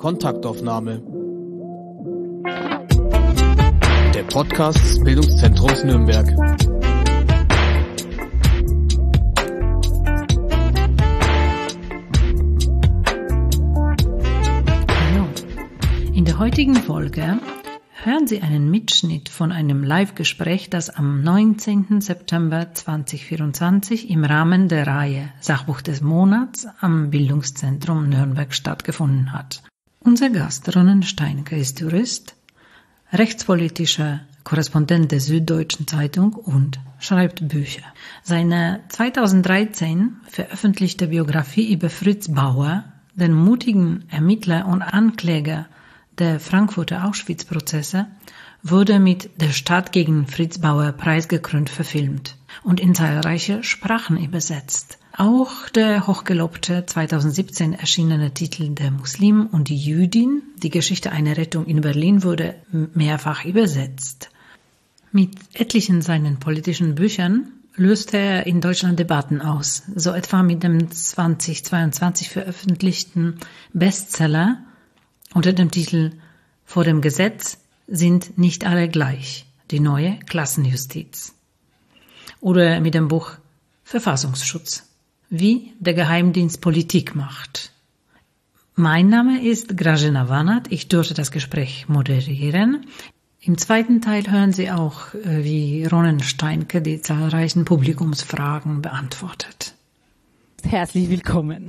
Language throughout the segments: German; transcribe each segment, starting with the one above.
Kontaktaufnahme. Der Podcast des Bildungszentrums Nürnberg. Hallo. In der heutigen Folge hören Sie einen Mitschnitt von einem Live-Gespräch, das am 19. September 2024 im Rahmen der Reihe Sachbuch des Monats am Bildungszentrum Nürnberg stattgefunden hat. Unser Gast Ronen Steinke ist Jurist, rechtspolitischer Korrespondent der Süddeutschen Zeitung und schreibt Bücher. Seine 2013 veröffentlichte Biografie über Fritz Bauer, den mutigen Ermittler und Ankläger der Frankfurter Auschwitz-Prozesse, wurde mit Der Staat gegen Fritz Bauer preisgekrönt verfilmt und in zahlreiche Sprachen übersetzt. Auch der hochgelobte 2017 erschienene Titel Der Muslim und die Jüdin, die Geschichte einer Rettung in Berlin, wurde mehrfach übersetzt. Mit etlichen seinen politischen Büchern löste er in Deutschland Debatten aus, so etwa mit dem 2022 veröffentlichten Bestseller unter dem Titel Vor dem Gesetz sind nicht alle gleich, die neue Klassenjustiz. Oder mit dem Buch Verfassungsschutz, wie der Geheimdienst Politik macht. Mein Name ist Grażyna Wanat, ich durfte das Gespräch moderieren. Im zweiten Teil hören Sie auch, wie Ronen Steinke die zahlreichen Publikumsfragen beantwortet. Herzlich willkommen.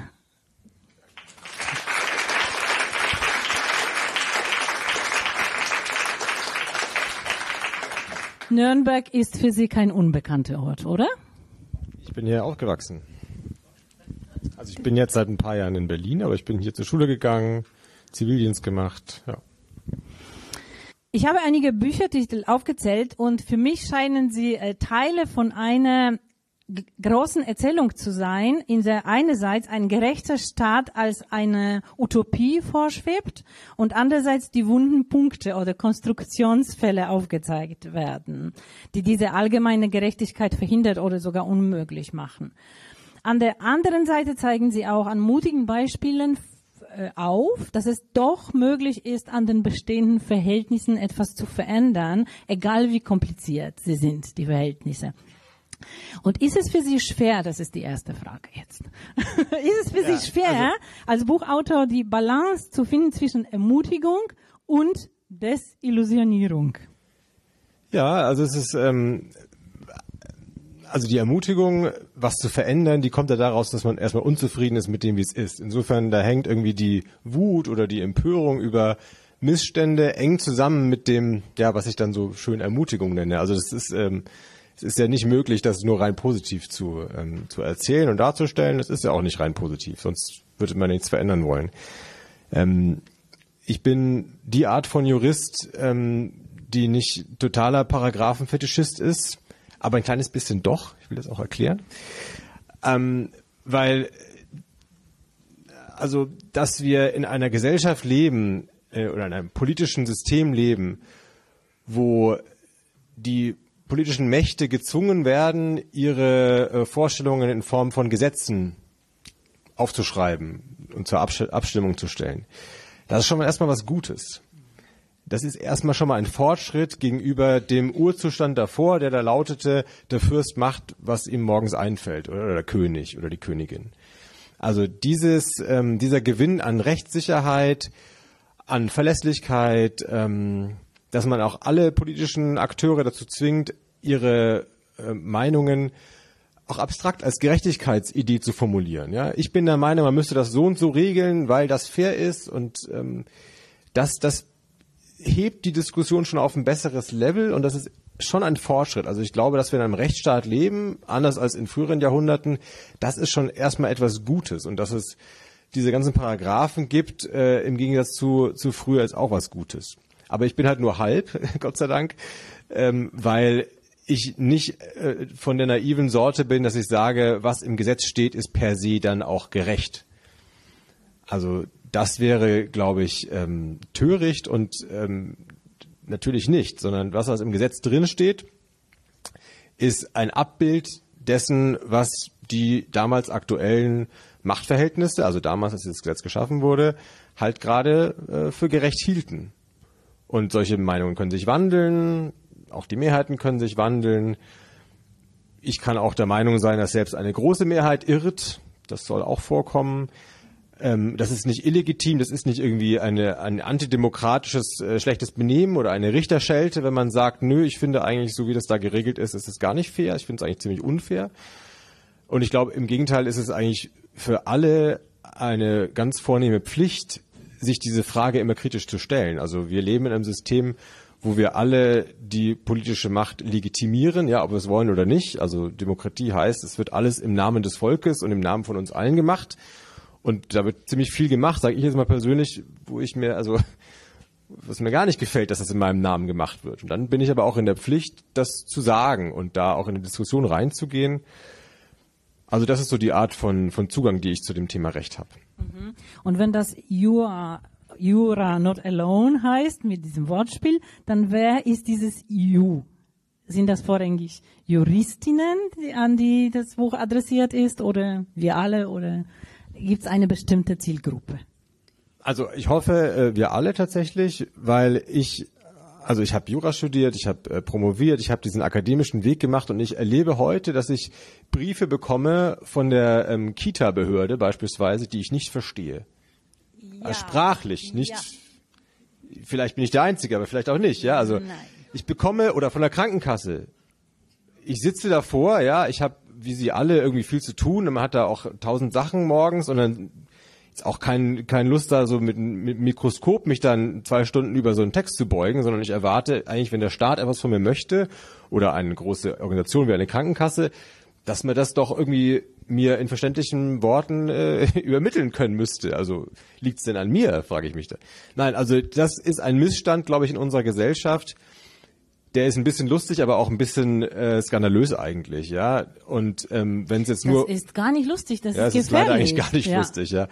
Nürnberg ist für Sie kein unbekannter Ort, oder? Ich bin hier aufgewachsen. Also ich bin jetzt seit ein paar Jahren in Berlin, aber ich bin hier zur Schule gegangen, Zivildienst gemacht, ja. Ich habe einige Büchertitel aufgezählt und für mich scheinen sie Teile von einer großen Erzählung zu sein, in der einerseits ein gerechter Staat als eine Utopie vorschwebt und andererseits die wunden Punkte oder Konstruktionsfälle aufgezeigt werden, die diese allgemeine Gerechtigkeit verhindert oder sogar unmöglich machen. An der anderen Seite zeigen sie auch an mutigen Beispielen auf, dass es doch möglich ist, an den bestehenden Verhältnissen etwas zu verändern, egal wie kompliziert sie sind, die Verhältnisse. Und ist es für Sie schwer, das ist die erste Frage jetzt, ist es für Sie schwer, als Buchautor die Balance zu finden zwischen Ermutigung und Desillusionierung? Ja, also es ist, also die Ermutigung, was zu verändern, die kommt ja daraus, dass man erstmal unzufrieden ist mit dem, wie es ist. Insofern, da hängt irgendwie die Wut oder die Empörung über Missstände eng zusammen mit dem, ja, was ich dann so schön Ermutigung nenne. Also das ist, es ist ja nicht möglich, das nur rein positiv zu erzählen und darzustellen. Das ist ja auch nicht rein positiv, sonst würde man nichts verändern wollen. Ich bin die Art von Jurist, die nicht totaler Paragraphenfetischist ist, aber ein kleines bisschen doch. Ich will das auch erklären. Weil, also, dass wir in einer Gesellschaft leben oder in einem politischen System leben, wo die politischen Mächte gezwungen werden, ihre Vorstellungen in Form von Gesetzen aufzuschreiben und zur Abstimmung zu stellen. Das ist schon mal erstmal was Gutes. Das ist erstmal schon mal ein Fortschritt gegenüber dem Urzustand davor, der da lautete, der Fürst macht, was ihm morgens einfällt, oder der König oder die Königin. Also dieser Gewinn an Rechtssicherheit, an Verlässlichkeit, dass man auch alle politischen Akteure dazu zwingt, ihre Meinungen auch abstrakt als Gerechtigkeitsidee zu formulieren. Ja, ich bin der Meinung, man müsste das so und so regeln, weil das fair ist, und das hebt die Diskussion schon auf ein besseres Level, und das ist schon ein Fortschritt. Also ich glaube, dass wir in einem Rechtsstaat leben, anders als in früheren Jahrhunderten, das ist schon erstmal etwas Gutes, und dass es diese ganzen Paragraphen gibt, im Gegensatz zu früher, ist auch was Gutes. Aber ich bin halt nur halb, Gott sei Dank, weil ich nicht von der naiven Sorte bin, dass ich sage, was im Gesetz steht, ist per se dann auch gerecht. Also das wäre, glaube ich, töricht und natürlich nicht, sondern was im Gesetz drin steht, ist ein Abbild dessen, was die damals aktuellen Machtverhältnisse, also damals, als dieses Gesetz geschaffen wurde, halt gerade für gerecht hielten. Und solche Meinungen können sich wandeln, auch die Mehrheiten können sich wandeln. Ich kann auch der Meinung sein, dass selbst eine große Mehrheit irrt. Das soll auch vorkommen. Das ist nicht illegitim, das ist nicht irgendwie ein antidemokratisches schlechtes Benehmen oder eine Richterschelte, wenn man sagt, nö, ich finde eigentlich, so wie das da geregelt ist, ist es gar nicht fair. Ich finde es eigentlich ziemlich unfair. Und ich glaube, im Gegenteil ist es eigentlich für alle eine ganz vornehme Pflicht, sich diese Frage immer kritisch zu stellen. Also wir leben in einem System, wo wir alle die politische Macht legitimieren, ja, ob wir es wollen oder nicht. Also Demokratie heißt, es wird alles im Namen des Volkes und im Namen von uns allen gemacht. Und da wird ziemlich viel gemacht, sage ich jetzt mal persönlich, was mir gar nicht gefällt, dass das in meinem Namen gemacht wird. Und dann bin ich aber auch in der Pflicht, das zu sagen und da auch in eine Diskussion reinzugehen. Also das ist so die Art von Zugang, die ich zu dem Thema Recht habe. Und wenn das You are not alone heißt, mit diesem Wortspiel, dann wer ist dieses You? Sind das vorrangig Juristinnen, an die das Buch adressiert ist, oder wir alle, oder gibt es eine bestimmte Zielgruppe? Also ich hoffe, wir alle tatsächlich, weil ich habe Jura studiert, ich habe promoviert, ich habe diesen akademischen Weg gemacht und ich erlebe heute, dass ich Briefe bekomme von der Kita-Behörde beispielsweise, die ich nicht verstehe. Ja. Also sprachlich, nicht. Ja. Vielleicht bin ich der Einzige, aber vielleicht auch nicht. Ja, also ich bekomme, oder von der Krankenkasse. Ich sitze davor, ja, ich habe wie Sie alle irgendwie viel zu tun und man hat da auch 1000 Sachen morgens und dann ist auch kein Lust da so mit Mikroskop mich dann 2 Stunden über so einen Text zu beugen, sondern ich erwarte eigentlich, wenn der Staat etwas von mir möchte oder eine große Organisation wie eine Krankenkasse, dass man das doch irgendwie mir in verständlichen Worten übermitteln können müsste. Also liegt's denn an mir, frage ich mich da. Nein, also das ist ein Missstand, glaube ich, in unserer Gesellschaft. Der ist ein bisschen lustig, aber auch ein bisschen skandalös eigentlich, ja. Und wenn es jetzt nur... Das ist gar nicht lustig, das ja, ist gefährlich. Das ist leider eigentlich gar nicht lustig, ja.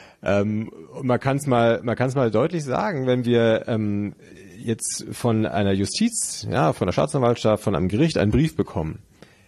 Und man kann es mal deutlich sagen, wenn wir jetzt von einer Justiz, ja, von der Staatsanwaltschaft, von einem Gericht einen Brief bekommen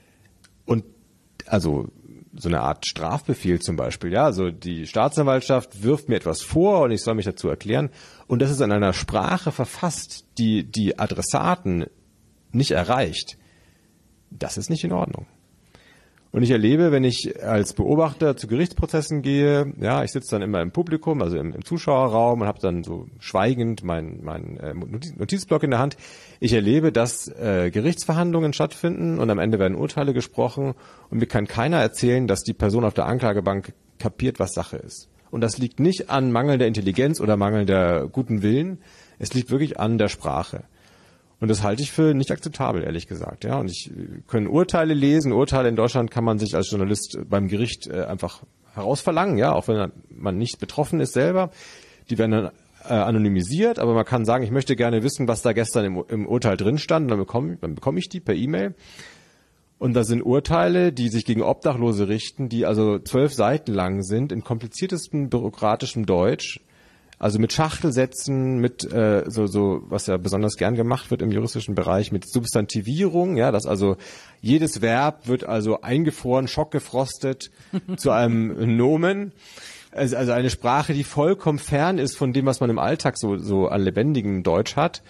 und also so eine Art Strafbefehl zum Beispiel, ja, also die Staatsanwaltschaft wirft mir etwas vor und ich soll mich dazu erklären und das ist in einer Sprache verfasst, die Adressaten nicht erreicht. Das ist nicht in Ordnung. Und ich erlebe, wenn ich als Beobachter zu Gerichtsprozessen gehe, ja, ich sitze dann immer im Publikum, also im Zuschauerraum und habe dann so schweigend mein Notizblock in der Hand. Ich erlebe, dass Gerichtsverhandlungen stattfinden und am Ende werden Urteile gesprochen und mir kann keiner erzählen, dass die Person auf der Anklagebank kapiert, was Sache ist. Und das liegt nicht an mangelnder Intelligenz oder mangelnder guten Willen, es liegt wirklich an der Sprache. Und das halte ich für nicht akzeptabel, ehrlich gesagt. Ja, und ich kann Urteile lesen. Urteile in Deutschland kann man sich als Journalist beim Gericht einfach herausverlangen, ja, auch wenn man nicht betroffen ist selber. Die werden dann anonymisiert, aber man kann sagen, ich möchte gerne wissen, was da gestern im Urteil drin stand. Und dann bekomme ich die per E-Mail. Und da sind Urteile, die sich gegen Obdachlose richten, die also 12 Seiten lang sind, in kompliziertestem bürokratischem Deutsch. Also mit Schachtelsätzen, mit so was ja besonders gern gemacht wird im juristischen Bereich, mit Substantivierung, ja, dass also jedes Verb wird also eingefroren, schockgefrostet zu einem Nomen. Also eine Sprache, die vollkommen fern ist von dem, was man im Alltag so an lebendigem Deutsch hat.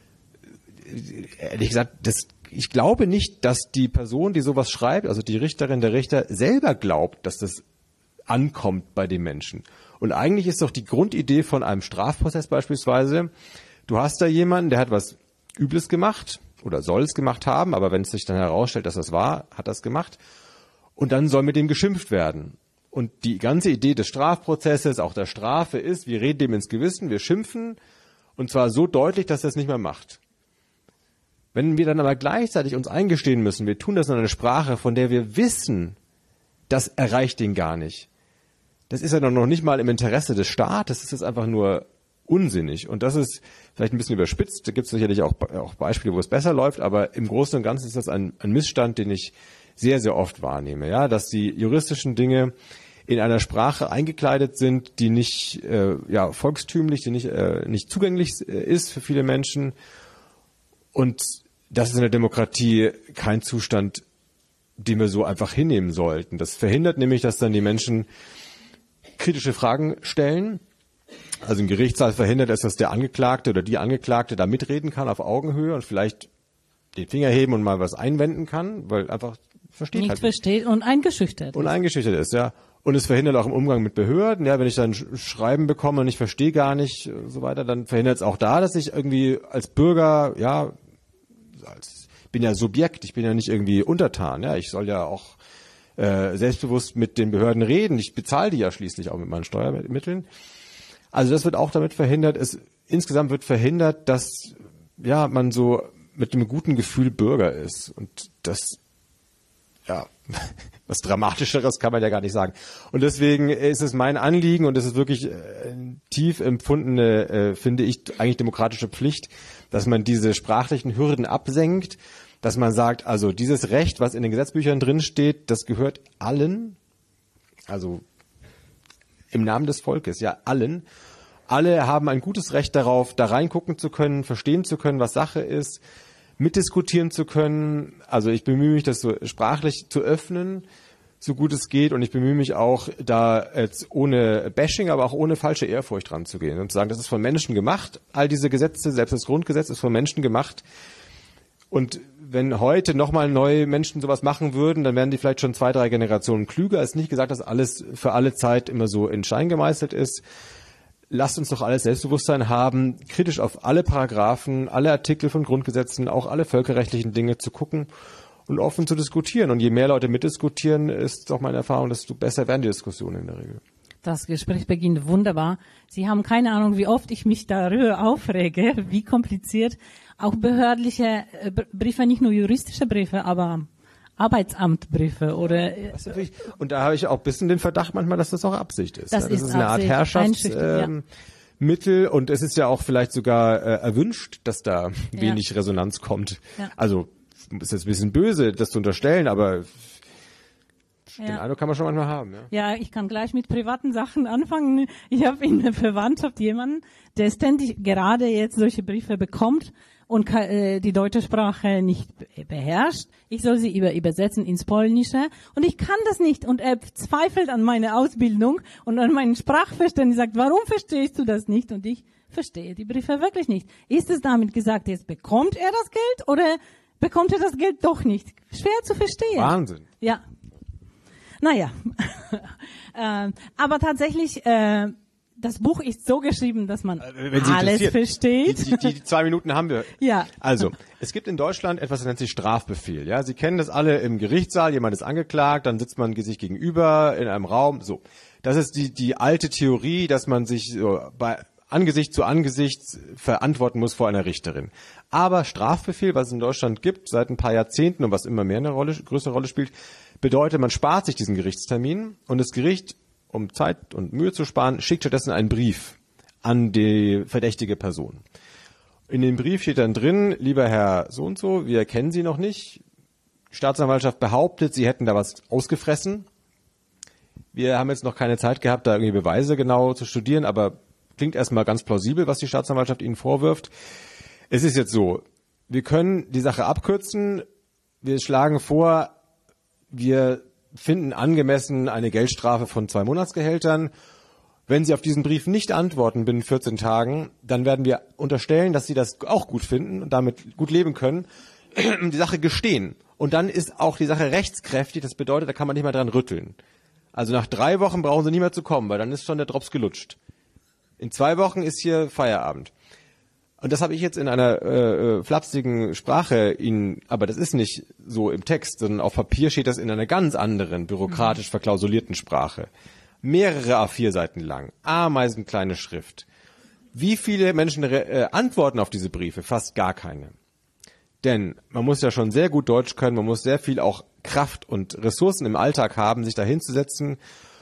Ehrlich gesagt, ich glaube nicht, dass die Person, die sowas schreibt, also die Richterin, der Richter, selber glaubt, dass das ankommt bei den Menschen. Und eigentlich ist doch die Grundidee von einem Strafprozess beispielsweise, du hast da jemanden, der hat was Übles gemacht oder soll es gemacht haben, aber wenn es sich dann herausstellt, dass das war, hat das gemacht und dann soll mit dem geschimpft werden. Und die ganze Idee des Strafprozesses, auch der Strafe ist, wir reden dem ins Gewissen, wir schimpfen und zwar so deutlich, dass er es nicht mehr macht. Wenn wir dann aber gleichzeitig uns eingestehen müssen, wir tun das in einer Sprache, von der wir wissen, das erreicht ihn gar nicht. Das ist ja noch nicht mal im Interesse des Staates, das ist einfach nur unsinnig. Und das ist vielleicht ein bisschen überspitzt, da gibt es sicherlich auch Beispiele, wo es besser läuft, aber im Großen und Ganzen ist das ein Missstand, den ich sehr, sehr oft wahrnehme, ja, dass die juristischen Dinge in einer Sprache eingekleidet sind, die nicht volkstümlich, die nicht zugänglich ist für viele Menschen. Und das ist in der Demokratie kein Zustand, den wir so einfach hinnehmen sollten. Das verhindert nämlich, dass dann die Menschen kritische Fragen stellen. Also im Gerichtssaal verhindert es, dass der Angeklagte oder die Angeklagte da mitreden kann auf Augenhöhe und vielleicht den Finger heben und mal was einwenden kann, weil einfach nicht versteht und eingeschüchtert ist, ja. Und es verhindert auch im Umgang mit Behörden, ja, wenn ich dann Schreiben bekomme und ich verstehe gar nicht so weiter, dann verhindert es auch da, dass ich irgendwie als Bürger, ja, bin ja Subjekt, ich bin ja nicht irgendwie untertan, ja, ich soll ja auch selbstbewusst mit den Behörden reden, ich bezahle die ja schließlich auch mit meinen Steuermitteln. Also das wird auch damit verhindert, insgesamt wird verhindert, dass ja man so mit einem guten Gefühl Bürger ist und das, ja, was Dramatischeres kann man ja gar nicht sagen. Und deswegen ist es mein Anliegen und es ist wirklich tief empfundene, finde ich, eigentlich demokratische Pflicht, dass man diese sprachlichen Hürden absenkt, dass man sagt, also dieses Recht, was in den Gesetzbüchern drin steht, das gehört allen, also im Namen des Volkes, ja, allen. Alle haben ein gutes Recht darauf, da reingucken zu können, verstehen zu können, was Sache ist, mitdiskutieren zu können. Also ich bemühe mich, das so sprachlich zu öffnen, so gut es geht. Und ich bemühe mich auch, da jetzt ohne Bashing, aber auch ohne falsche Ehrfurcht ranzugehen und zu sagen, das ist von Menschen gemacht. All diese Gesetze, selbst das Grundgesetz ist von Menschen gemacht. Und wenn heute nochmal neue Menschen sowas machen würden, dann wären die vielleicht schon 2, 3 Generationen klüger. Es ist nicht gesagt, dass alles für alle Zeit immer so in Stein gemeißelt ist. Lasst uns doch alles Selbstbewusstsein haben, kritisch auf alle Paragraphen, alle Artikel von Grundgesetzen, auch alle völkerrechtlichen Dinge zu gucken und offen zu diskutieren. Und je mehr Leute mitdiskutieren, ist doch meine Erfahrung, desto besser werden die Diskussionen in der Regel. Das Gespräch beginnt wunderbar. Sie haben keine Ahnung, wie oft ich mich darüber aufrege, wie kompliziert auch behördliche Briefe, nicht nur juristische Briefe, aber Arbeitsamtbriefe oder und da habe ich auch ein bisschen den Verdacht manchmal, dass das auch Absicht ist. Das ist eine Art Herrschaftsmittel und es ist ja auch vielleicht sogar erwünscht, dass da wenig Resonanz kommt. Ja. Also ist jetzt ein bisschen böse, das zu unterstellen, aber den Eindruck kann man schon manchmal haben. Ja, ich kann gleich mit privaten Sachen anfangen. Ich habe in der Verwandtschaft jemanden, der ständig gerade jetzt solche Briefe bekommt und die deutsche Sprache nicht beherrscht. Ich soll sie übersetzen ins Polnische und ich kann das nicht und er zweifelt an meine Ausbildung und an meinen Sprachverständnis, sagt, warum verstehst du das nicht? Und ich verstehe die Briefe wirklich nicht. Ist es damit gesagt, jetzt bekommt er das Geld oder bekommt er das Geld doch nicht? Schwer zu verstehen. Wahnsinn. Ja. Naja, aber tatsächlich, das Buch ist so geschrieben, dass man alles versteht. Die 2 Minuten haben wir. Ja. Also, es gibt in Deutschland etwas, das nennt sich Strafbefehl. Ja, Sie kennen das alle im Gerichtssaal. Jemand ist angeklagt, dann sitzt man sich gegenüber in einem Raum. So, das ist die alte Theorie, dass man sich so bei Angesicht zu Angesicht verantworten muss vor einer Richterin. Aber Strafbefehl, was es in Deutschland gibt seit ein paar Jahrzehnten und was immer mehr eine größere Rolle spielt, bedeutet, man spart sich diesen Gerichtstermin und das Gericht, um Zeit und Mühe zu sparen, schickt stattdessen einen Brief an die verdächtige Person. In dem Brief steht dann drin, lieber Herr so und so, wir kennen Sie noch nicht. Die Staatsanwaltschaft behauptet, Sie hätten da was ausgefressen. Wir haben jetzt noch keine Zeit gehabt, da irgendwie Beweise genau zu studieren, aber klingt erstmal ganz plausibel, was die Staatsanwaltschaft Ihnen vorwirft. Es ist jetzt so, wir können die Sache abkürzen. Wir schlagen vor, wir finden angemessen eine Geldstrafe von 2 Monatsgehältern. Wenn Sie auf diesen Brief nicht antworten binnen 14 Tagen, dann werden wir unterstellen, dass Sie das auch gut finden und damit gut leben können, die Sache gestehen. Und dann ist auch die Sache rechtskräftig. Das bedeutet, da kann man nicht mehr dran rütteln. Also nach 3 Wochen brauchen Sie nicht mehr zu kommen, weil dann ist schon der Drops gelutscht. In 2 Wochen ist hier Feierabend. Und das habe ich jetzt in einer flapsigen Sprache Ihnen, aber das ist nicht so im Text, sondern auf Papier steht das in einer ganz anderen, bürokratisch verklausulierten Sprache. Mehrere A4-Seiten lang, ameisenkleine Schrift. Wie viele Menschen antworten auf diese Briefe? Fast gar keine. Denn man muss ja schon sehr gut Deutsch können, man muss sehr viel auch Kraft und Ressourcen im Alltag haben, sich da hinzusetzen,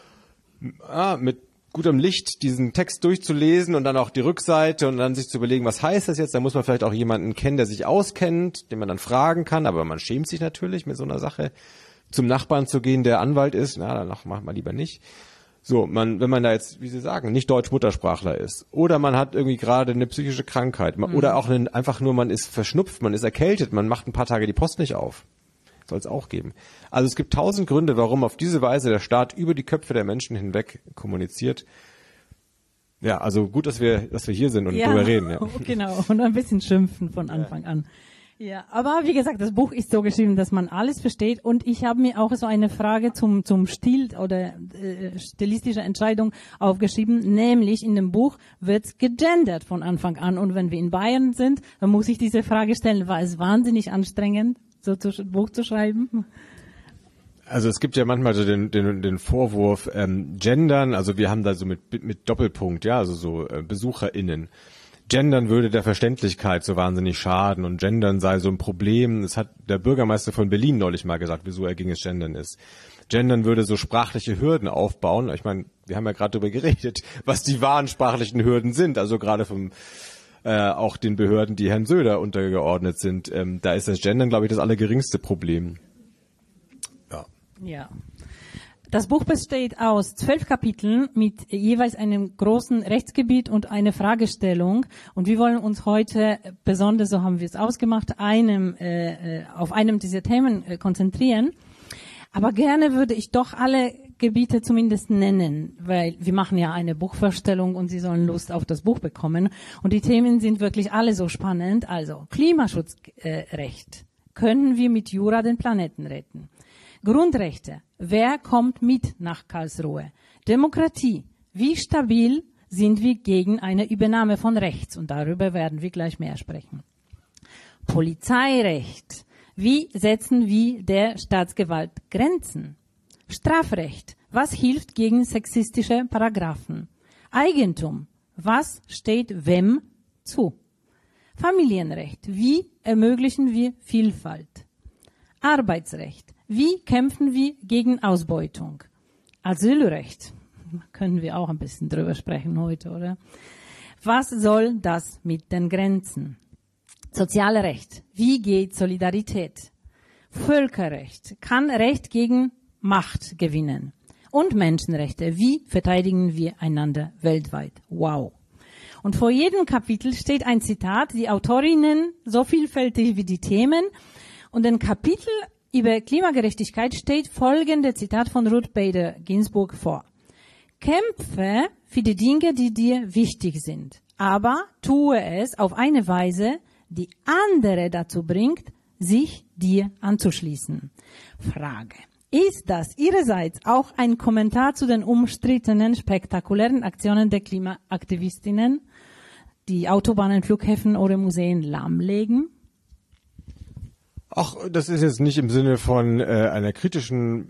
mit gutem Licht diesen Text durchzulesen und dann auch die Rückseite und dann sich zu überlegen, was heißt das jetzt? Da muss man vielleicht auch jemanden kennen, der sich auskennt, den man dann fragen kann, aber man schämt sich natürlich mit so einer Sache, zum Nachbarn zu gehen, der Anwalt ist, dann macht man lieber nicht. So, wenn man da jetzt, wie Sie sagen, nicht Deutsch-Muttersprachler ist oder man hat irgendwie gerade eine psychische Krankheit oder auch einfach nur, man ist verschnupft, man ist erkältet, man macht ein paar Tage die Post nicht auf. soll es auch geben. Also es gibt 1000 Gründe, warum auf diese Weise der Staat über die Köpfe der Menschen hinweg kommuniziert. Ja, also gut, dass wir hier sind und drüber reden. Ja. Genau, und ein bisschen schimpfen von Anfang an. Ja, aber wie gesagt, das Buch ist so geschrieben, dass man alles versteht, und ich habe mir auch so eine Frage zum Stil oder stilistische Entscheidung aufgeschrieben, nämlich in dem Buch wird gegendert von Anfang an, und wenn wir in Bayern sind, dann muss ich diese Frage stellen, war es wahnsinnig anstrengend, so ein Buch zu schreiben? Also es gibt ja manchmal so den Vorwurf, Gendern, also wir haben da so mit Doppelpunkt, ja, also so BesucherInnen. Gendern würde der Verständlichkeit so wahnsinnig schaden, und Gendern sei so ein Problem. Das hat der Bürgermeister von Berlin neulich mal gesagt, wieso er gegen das Gendern ist. Gendern würde so sprachliche Hürden aufbauen. Ich meine, wir haben ja gerade darüber geredet, was die wahren sprachlichen Hürden sind, also gerade vom auch den Behörden, die Herrn Söder untergeordnet sind. Da ist das Gendern, glaube ich, das allergeringste Problem. Ja. Das Buch besteht aus 12 Kapiteln mit jeweils einem großen Rechtsgebiet und eine Fragestellung. Und wir wollen uns heute besonders, so haben wir es ausgemacht, auf einem dieser Themen konzentrieren. Aber gerne würde ich doch alle Gebiete zumindest nennen, weil wir machen ja eine Buchvorstellung und Sie sollen Lust auf das Buch bekommen. Und die Themen sind wirklich alle so spannend. Also Klimaschutzrecht. Können wir mit Jura den Planeten retten? Grundrechte. Wer kommt mit nach Karlsruhe? Demokratie. Wie stabil sind wir gegen eine Übernahme von rechts? Und darüber werden wir gleich mehr sprechen. Polizeirecht. Wie setzen wir der Staatsgewalt Grenzen? Strafrecht. Was hilft gegen sexistische Paragraphen? Eigentum. Was steht wem zu? Familienrecht. Wie ermöglichen wir Vielfalt? Arbeitsrecht. Wie kämpfen wir gegen Ausbeutung? Asylrecht. Können wir auch ein bisschen drüber sprechen heute, oder? Was soll das mit den Grenzen? Sozialrecht. Wie geht Solidarität? Völkerrecht. Kann Recht gegen Macht gewinnen? Und Menschenrechte. Wie verteidigen wir einander weltweit? Wow. Und vor jedem Kapitel steht ein Zitat, die Autorinnen so vielfältig wie die Themen. Und ein Kapitel über Klimagerechtigkeit steht folgende Zitat von Ruth Bader Ginsburg vor. Kämpfe für die Dinge, die dir wichtig sind, aber tue es auf eine Weise, die andere dazu bringt, sich dir anzuschließen. Frage. Ist das Ihrerseits auch ein Kommentar zu den umstrittenen, spektakulären Aktionen der Klimaaktivistinnen, die Autobahnen, Flughäfen oder Museen lahmlegen? Ach, das ist jetzt nicht im Sinne von einer kritischen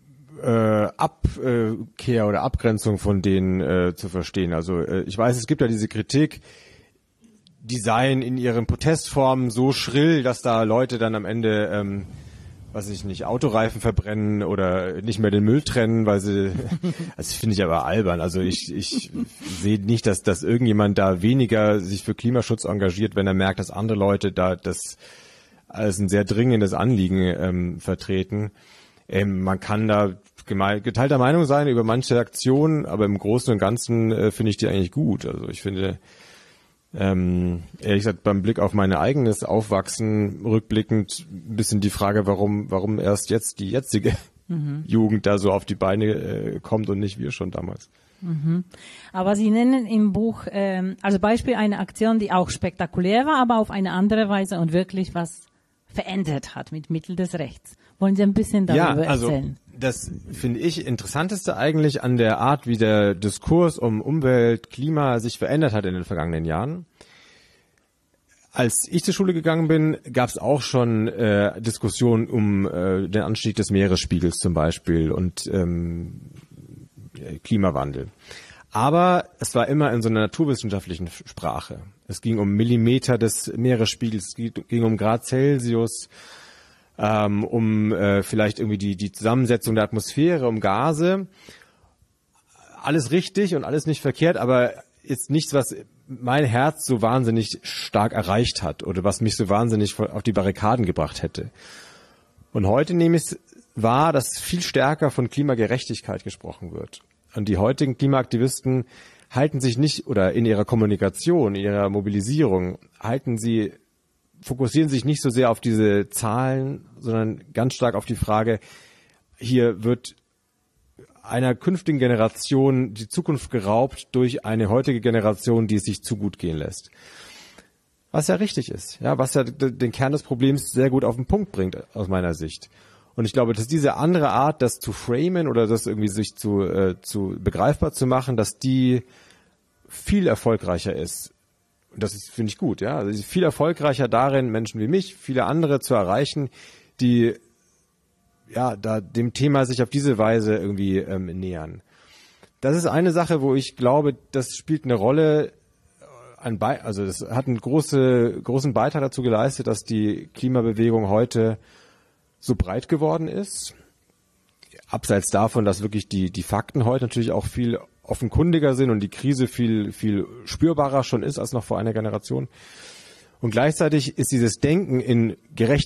Abkehr oder Abgrenzung von denen zu verstehen. Also ich weiß, es gibt ja diese Kritik, die seien in ihren Protestformen so schrill, dass da Leute dann am Ende, Autoreifen verbrennen oder nicht mehr den Müll trennen, weil sie, das finde ich aber albern. Also ich sehe nicht, dass irgendjemand da weniger sich für Klimaschutz engagiert, wenn er merkt, dass andere Leute da das als ein sehr dringendes Anliegen vertreten. Man kann da geteilter Meinung sein über manche Aktionen, aber im Großen und Ganzen finde ich die eigentlich gut. Also ich finde, ehrlich gesagt, beim Blick auf mein eigenes Aufwachsen rückblickend ein bisschen die Frage, warum erst jetzt die jetzige Jugend da so auf die Beine kommt und nicht wir schon damals. Aber Sie nennen im Buch als Beispiel eine Aktion, die auch spektakulär war, aber auf eine andere Weise und wirklich was verändert hat mit Mitteln des Rechts. Wollen Sie ein bisschen darüber erzählen? Das finde ich Interessanteste eigentlich an der Art, wie der Diskurs um Umwelt, Klima sich verändert hat in den vergangenen Jahren. Als ich zur Schule gegangen bin, gab es auch schon Diskussionen um den Anstieg des Meeresspiegels zum Beispiel und Klimawandel. Aber es war immer in so einer naturwissenschaftlichen Sprache. Es ging um Millimeter des Meeresspiegels, es ging um Grad Celsius, vielleicht irgendwie die Zusammensetzung der Atmosphäre, um Gase. Alles richtig und alles nicht verkehrt, aber ist nichts, was mein Herz so wahnsinnig stark erreicht hat oder was mich so wahnsinnig auf die Barrikaden gebracht hätte. Und heute nehme ich es wahr, dass viel stärker von Klimagerechtigkeit gesprochen wird. Und die heutigen Klimaaktivisten halten sich nicht, oder in ihrer Kommunikation, in ihrer Mobilisierung, halten sie fokussieren sich nicht so sehr auf diese Zahlen, sondern ganz stark auf die Frage, hier wird einer künftigen Generation die Zukunft geraubt durch eine heutige Generation, die es sich zu gut gehen lässt. Was ja richtig ist, ja, was ja den Kern des Problems sehr gut auf den Punkt bringt, aus meiner Sicht. Und ich glaube, dass diese andere Art, das zu framen oder das irgendwie sich zu begreifbar zu machen, dass die viel erfolgreicher ist. Und das ist, finde ich, gut, ja. Also sie ist viel erfolgreicher darin, Menschen wie mich, viele andere zu erreichen, die ja da dem Thema sich auf diese Weise irgendwie nähern. Das ist eine Sache, wo ich glaube, das spielt eine Rolle. Also das hat einen großen Beitrag dazu geleistet, dass die Klimabewegung heute so breit geworden ist. Abseits davon, dass wirklich die Fakten heute natürlich auch viel offenkundiger sind und die Krise viel spürbarer schon ist als noch vor einer Generation. Und gleichzeitig ist dieses Denken in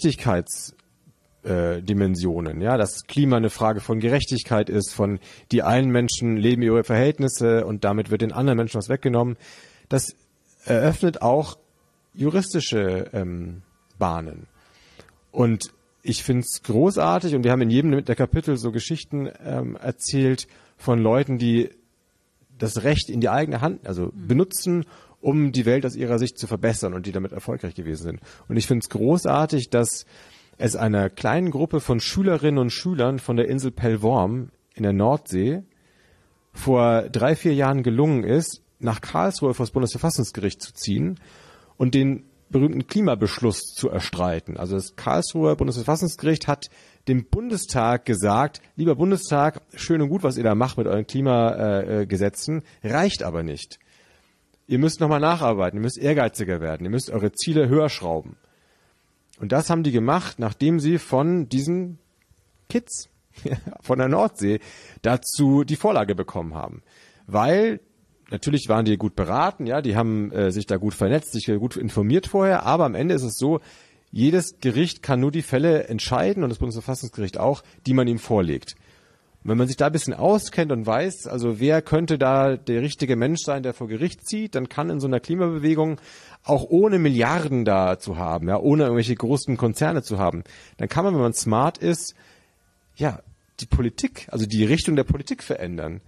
Gerechtigkeitsdimensionen, ja, dass Klima eine Frage von Gerechtigkeit ist, von die einen Menschen leben ihre Verhältnisse und damit wird den anderen Menschen was weggenommen. Das eröffnet auch juristische Bahnen. Und ich finde es großartig und wir haben in jedem der Kapitel so Geschichten erzählt von Leuten, die das Recht in die eigene Hand benutzen, um die Welt aus ihrer Sicht zu verbessern und die damit erfolgreich gewesen sind. Und ich finde es großartig, dass es einer kleinen Gruppe von Schülerinnen und Schülern von der Insel Pellworm in der Nordsee vor 3-4 Jahren gelungen ist, nach Karlsruhe vor das Bundesverfassungsgericht zu ziehen und den berühmten Klimabeschluss zu erstreiten. Also das Karlsruher Bundesverfassungsgericht hat dem Bundestag gesagt, lieber Bundestag, schön und gut, was ihr da macht mit euren Klimagesetzen, reicht aber nicht. Ihr müsst nochmal nacharbeiten, ihr müsst ehrgeiziger werden, ihr müsst eure Ziele höher schrauben. Und das haben die gemacht, nachdem sie von diesen Kids von der Nordsee dazu die Vorlage bekommen haben. Weil natürlich waren die gut beraten, ja, die haben sich da gut vernetzt, sich gut informiert vorher, aber am Ende ist es so, jedes Gericht kann nur die Fälle entscheiden und das Bundesverfassungsgericht auch, die man ihm vorlegt. Und wenn man sich da ein bisschen auskennt und weiß, also wer könnte da der richtige Mensch sein, der vor Gericht zieht, dann kann in so einer Klimabewegung auch ohne Milliarden da zu haben, ja, ohne irgendwelche großen Konzerne zu haben, dann kann man, wenn man smart ist, ja, die Politik, also die Richtung der Politik verändern.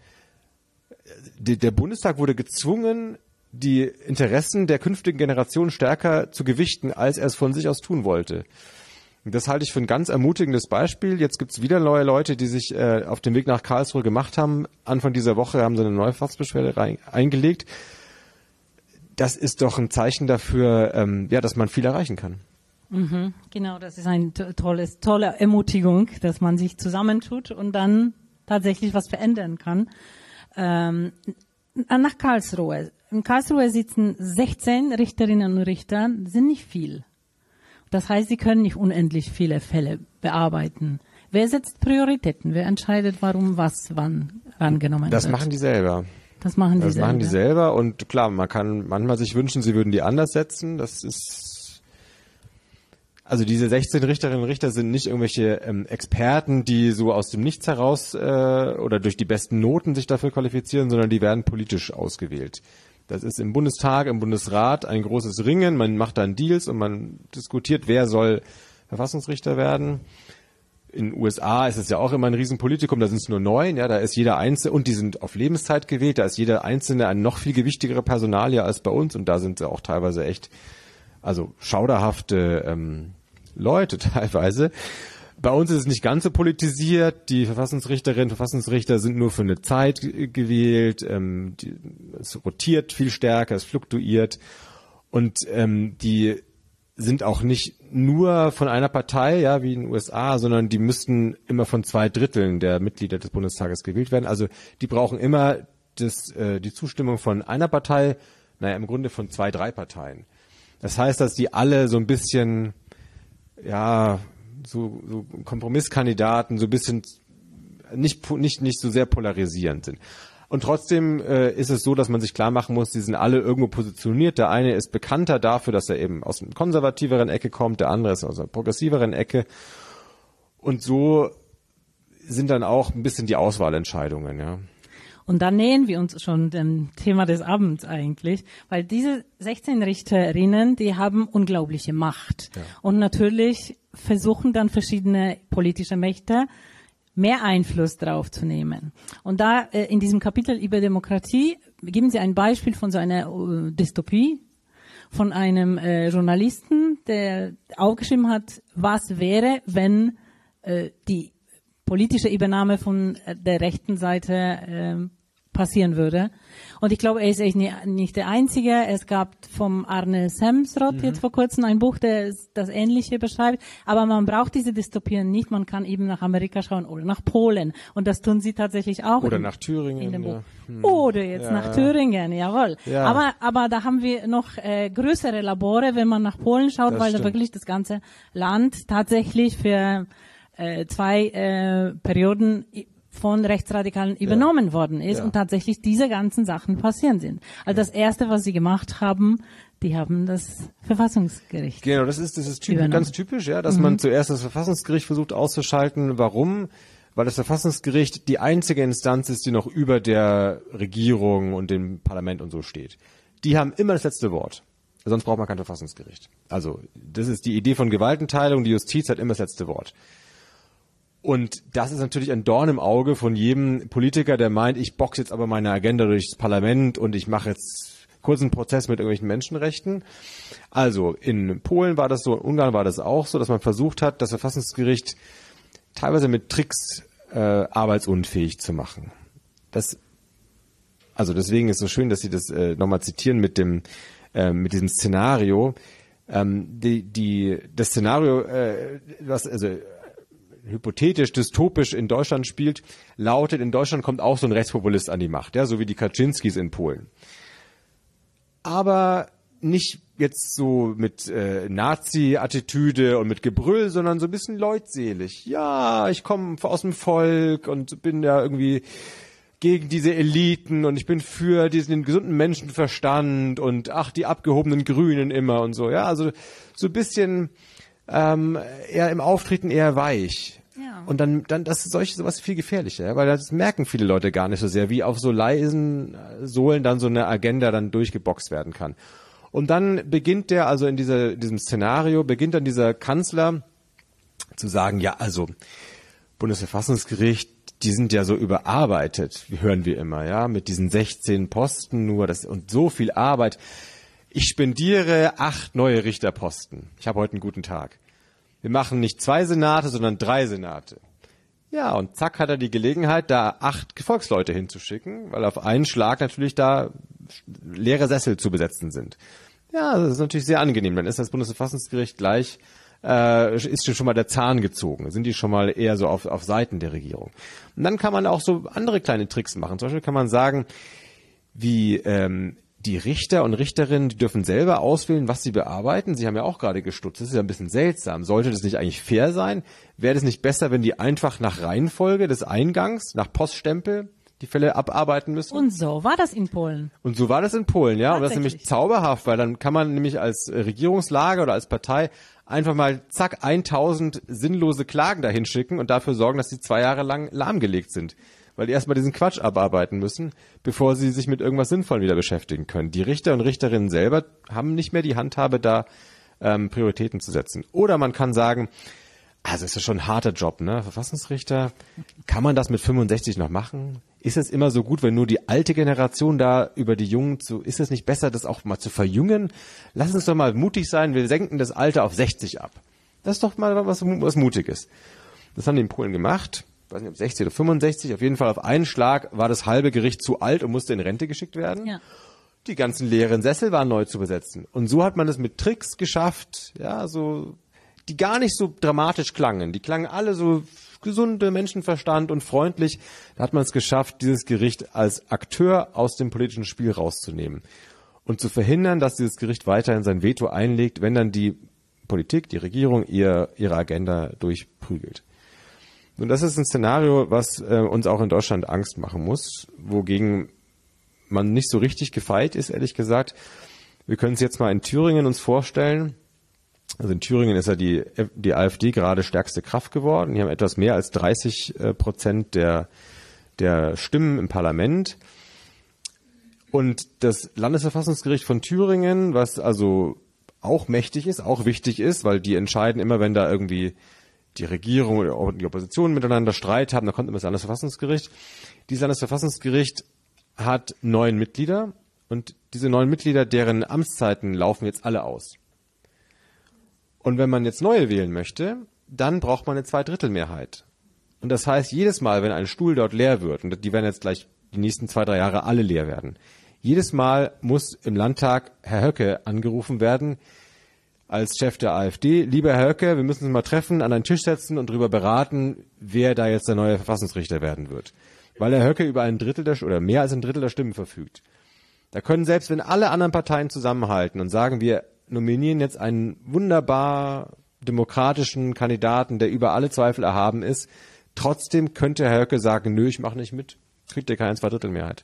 Der Bundestag wurde gezwungen, die Interessen der künftigen Generation stärker zu gewichten, als er es von sich aus tun wollte. Und das halte ich für ein ganz ermutigendes Beispiel. Jetzt gibt es wieder neue Leute, die sich auf dem Weg nach Karlsruhe gemacht haben. Anfang dieser Woche haben sie eine Neufassbeschwerde eingelegt. Das ist doch ein Zeichen dafür, dass man viel erreichen kann. Mhm, genau, das ist eine tolle Ermutigung, dass man sich zusammentut und dann tatsächlich was verändern kann. Nach Karlsruhe. In Karlsruhe sitzen 16 Richterinnen und Richter, sind nicht viel. Das heißt, sie können nicht unendlich viele Fälle bearbeiten. Wer setzt Prioritäten? Wer entscheidet, warum was wann rangenommen wird? Das machen die selber. Das machen die selber und klar, man kann manchmal sich wünschen, sie würden die anders setzen. Das ist also diese 16 Richterinnen und Richter sind nicht irgendwelche Experten, die so aus dem Nichts heraus oder durch die besten Noten sich dafür qualifizieren, sondern die werden politisch ausgewählt. Das ist im Bundestag, im Bundesrat ein großes Ringen. Man macht dann Deals und man diskutiert, wer soll Verfassungsrichter werden. In den USA ist es ja auch immer ein Riesenpolitikum, da sind es nur 9, ja, da ist jeder Einzelne, und die sind auf Lebenszeit gewählt, da ist jeder Einzelne eine noch viel gewichtigere Personalie als bei uns und da sind sie auch teilweise echt, also schauderhafte Leute teilweise. Bei uns ist es nicht ganz so politisiert. Die Verfassungsrichterinnen und Verfassungsrichter sind nur für eine Zeit gewählt. Es rotiert viel stärker, es fluktuiert. Und die sind auch nicht nur von einer Partei, ja, wie in den USA, sondern die müssten immer von 2/3 der Mitglieder des Bundestages gewählt werden. Also die brauchen immer die Zustimmung von einer Partei, im Grunde von 2-3 Parteien. Das heißt, dass die alle so ein bisschen, ja, so Kompromisskandidaten, so ein bisschen nicht so sehr polarisierend sind. Und trotzdem ist es so, dass man sich klar machen muss, die sind alle irgendwo positioniert. Der eine ist bekannter dafür, dass er eben aus einer konservativeren Ecke kommt, der andere ist aus einer progressiveren Ecke. Und so sind dann auch ein bisschen die Auswahlentscheidungen, ja. Und da nähern wir uns schon dem Thema des Abends eigentlich, weil diese 16 Richterinnen, die haben unglaubliche Macht. Ja. Und natürlich versuchen dann verschiedene politische Mächte mehr Einfluss drauf zu nehmen. Und da in diesem Kapitel über Demokratie geben Sie ein Beispiel von so einer Dystopie, von einem Journalisten, der aufgeschrieben hat, was wäre, wenn die politische Übernahme von der rechten Seite passieren würde. Und ich glaube, er ist echt nicht der Einzige. Es gab vom Arne Semsrott jetzt vor kurzem ein Buch, der das Ähnliche beschreibt. Aber man braucht diese Dystopien nicht. Man kann eben nach Amerika schauen oder nach Polen. Und das tun sie tatsächlich auch. Oder nach Thüringen. In dem Buch. Oder jetzt nach Thüringen, jawohl. Ja. Aber da haben wir noch größere Labore, wenn man nach Polen schaut, weil da wirklich das ganze Land tatsächlich für 2 Perioden von Rechtsradikalen übernommen worden ist und tatsächlich diese ganzen Sachen passieren sind. Also das Erste, was sie gemacht haben, die haben das Verfassungsgericht. Genau, das ist ganz typisch, ja, dass man zuerst das Verfassungsgericht versucht auszuschalten. Warum? Weil das Verfassungsgericht die einzige Instanz ist, die noch über der Regierung und dem Parlament und so steht. Die haben immer das letzte Wort. Sonst braucht man kein Verfassungsgericht. Also, das ist die Idee von Gewaltenteilung. Die Justiz hat immer das letzte Wort. Und das ist natürlich ein Dorn im Auge von jedem Politiker, der meint, ich boxe jetzt aber meine Agenda durchs Parlament und ich mache jetzt kurz einen Prozess mit irgendwelchen Menschenrechten. Also in Polen war das so, in Ungarn war das auch so, dass man versucht hat, das Verfassungsgericht teilweise mit Tricks arbeitsunfähig zu machen. Also deswegen ist es so schön, dass Sie das nochmal zitieren mit diesem Szenario. Das Szenario, hypothetisch, dystopisch in Deutschland spielt, lautet, in Deutschland kommt auch so ein Rechtspopulist an die Macht, ja, so wie die Kaczynskis in Polen. Aber nicht jetzt so mit Nazi-Attitüde und mit Gebrüll, sondern so ein bisschen leutselig. Ja, ich komme aus dem Volk und bin ja irgendwie gegen diese Eliten und ich bin für den gesunden Menschenverstand und die abgehobenen Grünen immer und so, ja, also so ein bisschen eher im Auftreten eher weich. Ja. Und dann das ist sowas viel gefährlicher, ja? Weil das merken viele Leute gar nicht so sehr, wie auf so leisen Sohlen dann so eine Agenda dann durchgeboxt werden kann. Und dann beginnt also in diesem Szenario, beginnt dann dieser Kanzler zu sagen, ja, also Bundesverfassungsgericht, die sind ja so überarbeitet, hören wir immer, ja, mit diesen 16 Posten und so viel Arbeit. Ich spendiere 8 neue Richterposten. Ich habe heute einen guten Tag. Wir machen nicht 2 Senate, sondern 3 Senate. Ja, und zack hat er die Gelegenheit, da 8 Gefolgsleute hinzuschicken, weil auf einen Schlag natürlich da leere Sessel zu besetzen sind. Ja, das ist natürlich sehr angenehm. Dann ist das Bundesverfassungsgericht gleich, ist schon mal der Zahn gezogen. Sind die schon mal eher so auf Seiten der Regierung. Und dann kann man auch so andere kleine Tricks machen. Zum Beispiel kann man sagen, wie die Richter und Richterinnen, die dürfen selber auswählen, was sie bearbeiten. Sie haben ja auch gerade gestutzt. Das ist ja ein bisschen seltsam. Sollte das nicht eigentlich fair sein? Wäre das nicht besser, wenn die einfach nach Reihenfolge des Eingangs, nach Poststempel, die Fälle abarbeiten müssen? Und so war das in Polen. Und so war das in Polen, ja. Und das ist nämlich zauberhaft, weil dann kann man nämlich als Regierungslage oder als Partei einfach mal zack 1000 sinnlose Klagen dahin schicken und dafür sorgen, dass die 2 Jahre lang lahmgelegt sind. Weil die erstmal diesen Quatsch abarbeiten müssen, bevor sie sich mit irgendwas Sinnvollem wieder beschäftigen können. Die Richter und Richterinnen selber haben nicht mehr die Handhabe, da Prioritäten zu setzen. Oder man kann sagen, also es ist schon ein harter Job, ne? Verfassungsrichter, kann man das mit 65 noch machen? Ist es immer so gut, wenn nur die alte Generation da über die Jungen ist es nicht besser, das auch mal zu verjüngen? Lass uns doch mal mutig sein, wir senken das Alter auf 60 ab. Das ist doch mal was Mutiges. Das haben die in Polen gemacht. Ich weiß nicht, ob 60 oder 65, auf jeden Fall auf einen Schlag war das halbe Gericht zu alt und musste in Rente geschickt werden. Ja. Die ganzen leeren Sessel waren neu zu besetzen. Und so hat man es mit Tricks geschafft, ja, so, die gar nicht so dramatisch klangen. Die klangen alle so gesunde Menschenverstand und freundlich. Da hat man es geschafft, dieses Gericht als Akteur aus dem politischen Spiel rauszunehmen. Und zu verhindern, dass dieses Gericht weiterhin sein Veto einlegt, wenn dann die Politik, die Regierung ihre Agenda durchprügelt. Und das ist ein Szenario, was uns auch in Deutschland Angst machen muss, wogegen man nicht so richtig gefeit ist, ehrlich gesagt. Wir können es jetzt mal in Thüringen uns vorstellen. Also in Thüringen ist ja die AfD gerade stärkste Kraft geworden. Die haben etwas mehr als 30% der der Stimmen im Parlament. Und das Landesverfassungsgericht von Thüringen, was also auch mächtig ist, auch wichtig ist, weil die entscheiden immer, wenn da irgendwie die Regierung oder die Opposition miteinander Streit haben, da kommt immer das Landesverfassungsgericht. Dieses Landesverfassungsgericht hat 9 Mitglieder und diese 9 Mitglieder, deren Amtszeiten laufen jetzt alle aus. Und wenn man jetzt neue wählen möchte, dann braucht man eine Zweidrittelmehrheit. Und das heißt, jedes Mal, wenn ein Stuhl dort leer wird, und die werden jetzt gleich die nächsten 2-3 Jahre alle leer werden, jedes Mal muss im Landtag Herr Höcke angerufen werden, als Chef der AfD. Lieber Herr Höcke, wir müssen uns mal treffen, an einen Tisch setzen und darüber beraten, wer da jetzt der neue Verfassungsrichter werden wird. Weil Herr Höcke über ein Drittel oder mehr als ein Drittel der Stimmen verfügt. Da können selbst, wenn alle anderen Parteien zusammenhalten und sagen, wir nominieren jetzt einen wunderbar demokratischen Kandidaten, der über alle Zweifel erhaben ist, trotzdem könnte Herr Höcke sagen, nö, ich mache nicht mit, kriegt ihr keine Zweidrittelmehrheit.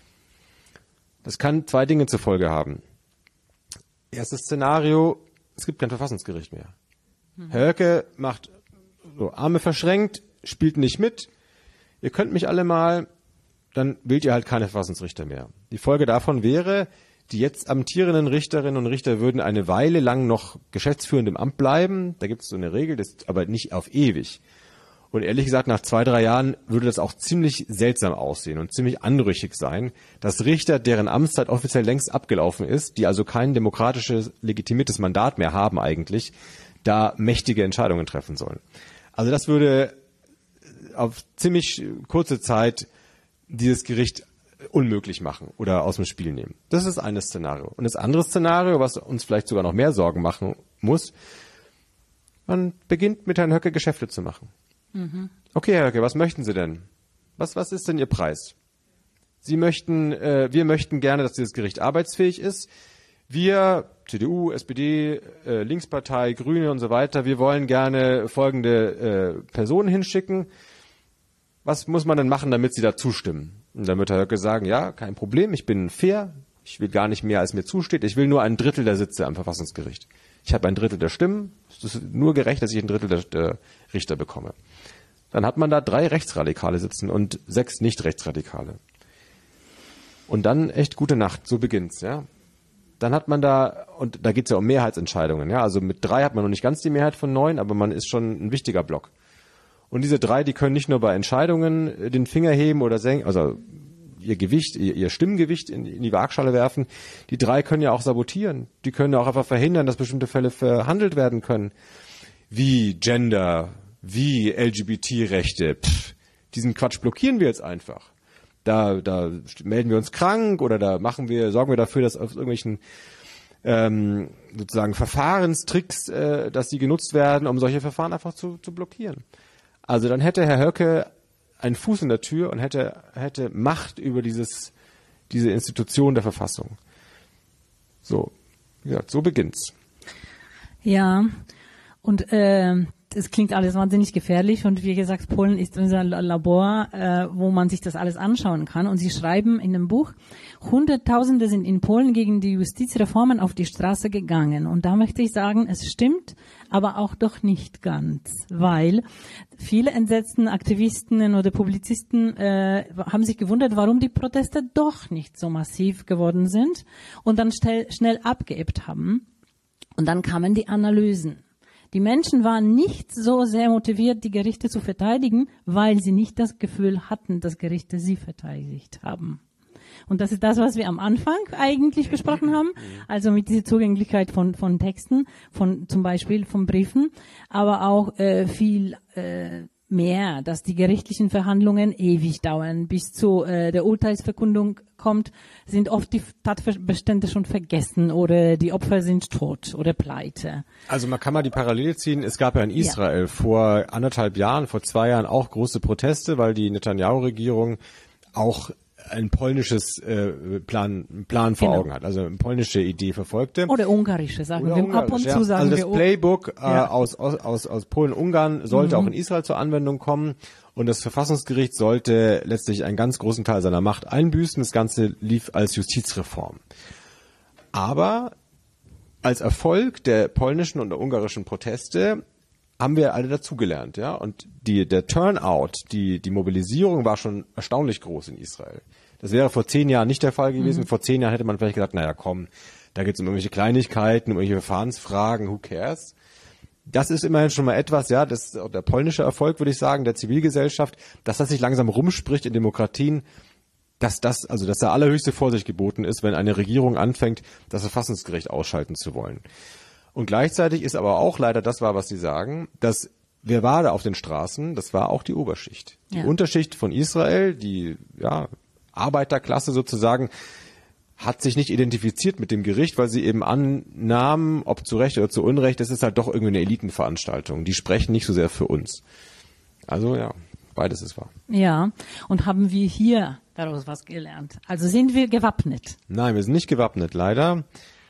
Das kann 2 Dinge zur Folge haben. Erstes Szenario, es gibt kein Verfassungsgericht mehr. Herr Höcke macht so Arme verschränkt, spielt nicht mit, ihr könnt mich alle mal, dann wählt ihr halt keine Verfassungsrichter mehr. Die Folge davon wäre, die jetzt amtierenden Richterinnen und Richter würden eine Weile lang noch geschäftsführend im Amt bleiben. Da gibt es so eine Regel, das aber nicht auf ewig. Und ehrlich gesagt, nach 2-3 Jahren würde das auch ziemlich seltsam aussehen und ziemlich anrüchig sein, dass Richter, deren Amtszeit offiziell längst abgelaufen ist, die also kein demokratisches, legitimiertes Mandat mehr haben eigentlich, da mächtige Entscheidungen treffen sollen. Also das würde auf ziemlich kurze Zeit dieses Gericht unmöglich machen oder aus dem Spiel nehmen. Das ist eine Szenario. Und das andere Szenario, was uns vielleicht sogar noch mehr Sorgen machen muss, man beginnt mit Herrn Höcke Geschäfte zu machen. Okay, Herr Höcke, was möchten Sie denn? Was ist denn Ihr Preis? Wir möchten gerne, dass dieses Gericht arbeitsfähig ist. Wir, CDU, SPD, Linkspartei, Grüne und so weiter, wir wollen gerne folgende Personen hinschicken. Was muss man denn machen, damit Sie da zustimmen? Und dann wird Herr Höcke sagen, ja, kein Problem, ich bin fair, ich will gar nicht mehr, als mir zusteht, ich will nur 1/3 der Sitze am Verfassungsgericht. Ich habe 1/3 der Stimmen, es ist nur gerecht, dass ich 1/3 der Richter bekomme. Dann hat man da 3 Rechtsradikale sitzen und 6 Nicht-Rechtsradikale. Und dann echt gute Nacht, so beginnt's, ja. Dann hat man da, und da geht's ja um Mehrheitsentscheidungen, ja. Also mit 3 hat man noch nicht ganz die Mehrheit von 9, aber man ist schon ein wichtiger Block. Und diese 3, die können nicht nur bei Entscheidungen den Finger heben oder senken, also ihr Gewicht, ihr Stimmgewicht in die Waagschale werfen. Die 3 können ja auch sabotieren. Die können ja auch einfach verhindern, dass bestimmte Fälle verhandelt werden können. Wie Gender, wie LGBT-Rechte. Diesen Quatsch blockieren wir jetzt einfach. Da melden wir uns krank oder sorgen wir dafür, dass auf irgendwelchen sozusagen Verfahrenstricks, dass die genutzt werden, um solche Verfahren einfach zu blockieren. Also dann hätte Herr Höcke einen Fuß in der Tür und hätte Macht über diese Institution der Verfassung. So, wie gesagt, so beginnt's. Ja, und es klingt alles wahnsinnig gefährlich und wie gesagt, Polen ist unser Labor, wo man sich das alles anschauen kann. Und Sie schreiben in dem Buch, Hunderttausende sind in Polen gegen die Justizreformen auf die Straße gegangen. Und da möchte ich sagen, es stimmt, aber auch doch nicht ganz, weil viele entsetzten Aktivistinnen oder Publizisten haben sich gewundert, warum die Proteste doch nicht so massiv geworden sind und dann schnell abgeebbt haben. Und dann kamen die Analysen. Die Menschen waren nicht so sehr motiviert, die Gerichte zu verteidigen, weil sie nicht das Gefühl hatten, dass Gerichte sie verteidigt haben. Und das ist das, was wir am Anfang eigentlich besprochen haben, also mit dieser Zugänglichkeit von Texten, zum Beispiel von Briefen, aber auch viel mehr, dass die gerichtlichen Verhandlungen ewig dauern. Bis zu der Urteilsverkündung kommt, sind oft die Tatbestände schon vergessen oder die Opfer sind tot oder pleite. Also man kann mal die Parallele ziehen. Es gab ja in Israel vor 1,5 Jahren, vor 2 Jahren auch große Proteste, weil die Netanyahu-Regierung auch ein polnisches Plan vor Augen hat, also eine polnische Idee verfolgte. Oder ungarische, sagen wir. Ab und zu sagen also wir. Das Playbook aus Polen-Ungarn sollte auch in Israel zur Anwendung kommen und das Verfassungsgericht sollte letztlich einen ganz großen Teil seiner Macht einbüßen. Das Ganze lief als Justizreform. Aber als Erfolg der polnischen und der ungarischen Proteste haben wir alle dazugelernt, ja. Und der Turnout, die Mobilisierung war schon erstaunlich groß in Israel. Das wäre vor 10 Jahren nicht der Fall gewesen. Vor 10 Jahren hätte man vielleicht gesagt, naja, komm, da geht es um irgendwelche Kleinigkeiten, um irgendwelche Verfahrensfragen, who cares? Das ist immerhin schon mal etwas, ja, das ist auch der polnische Erfolg, würde ich sagen, der Zivilgesellschaft, dass das sich langsam rumspricht in Demokratien, dass da allerhöchste Vorsicht geboten ist, wenn eine Regierung anfängt, das Verfassungsgericht ausschalten zu wollen. Und gleichzeitig ist aber auch leider das wahr, was Sie sagen, dass wer war da auf den Straßen? Das war auch die Oberschicht. Die Unterschicht von Israel, die Arbeiterklasse sozusagen, hat sich nicht identifiziert mit dem Gericht, weil sie eben annahmen, ob zu Recht oder zu Unrecht, das ist halt doch irgendwie eine Elitenveranstaltung. Die sprechen nicht so sehr für uns. Also ja, beides ist wahr. Ja, und haben wir hier daraus was gelernt? Also sind wir gewappnet? Nein, wir sind nicht gewappnet, leider.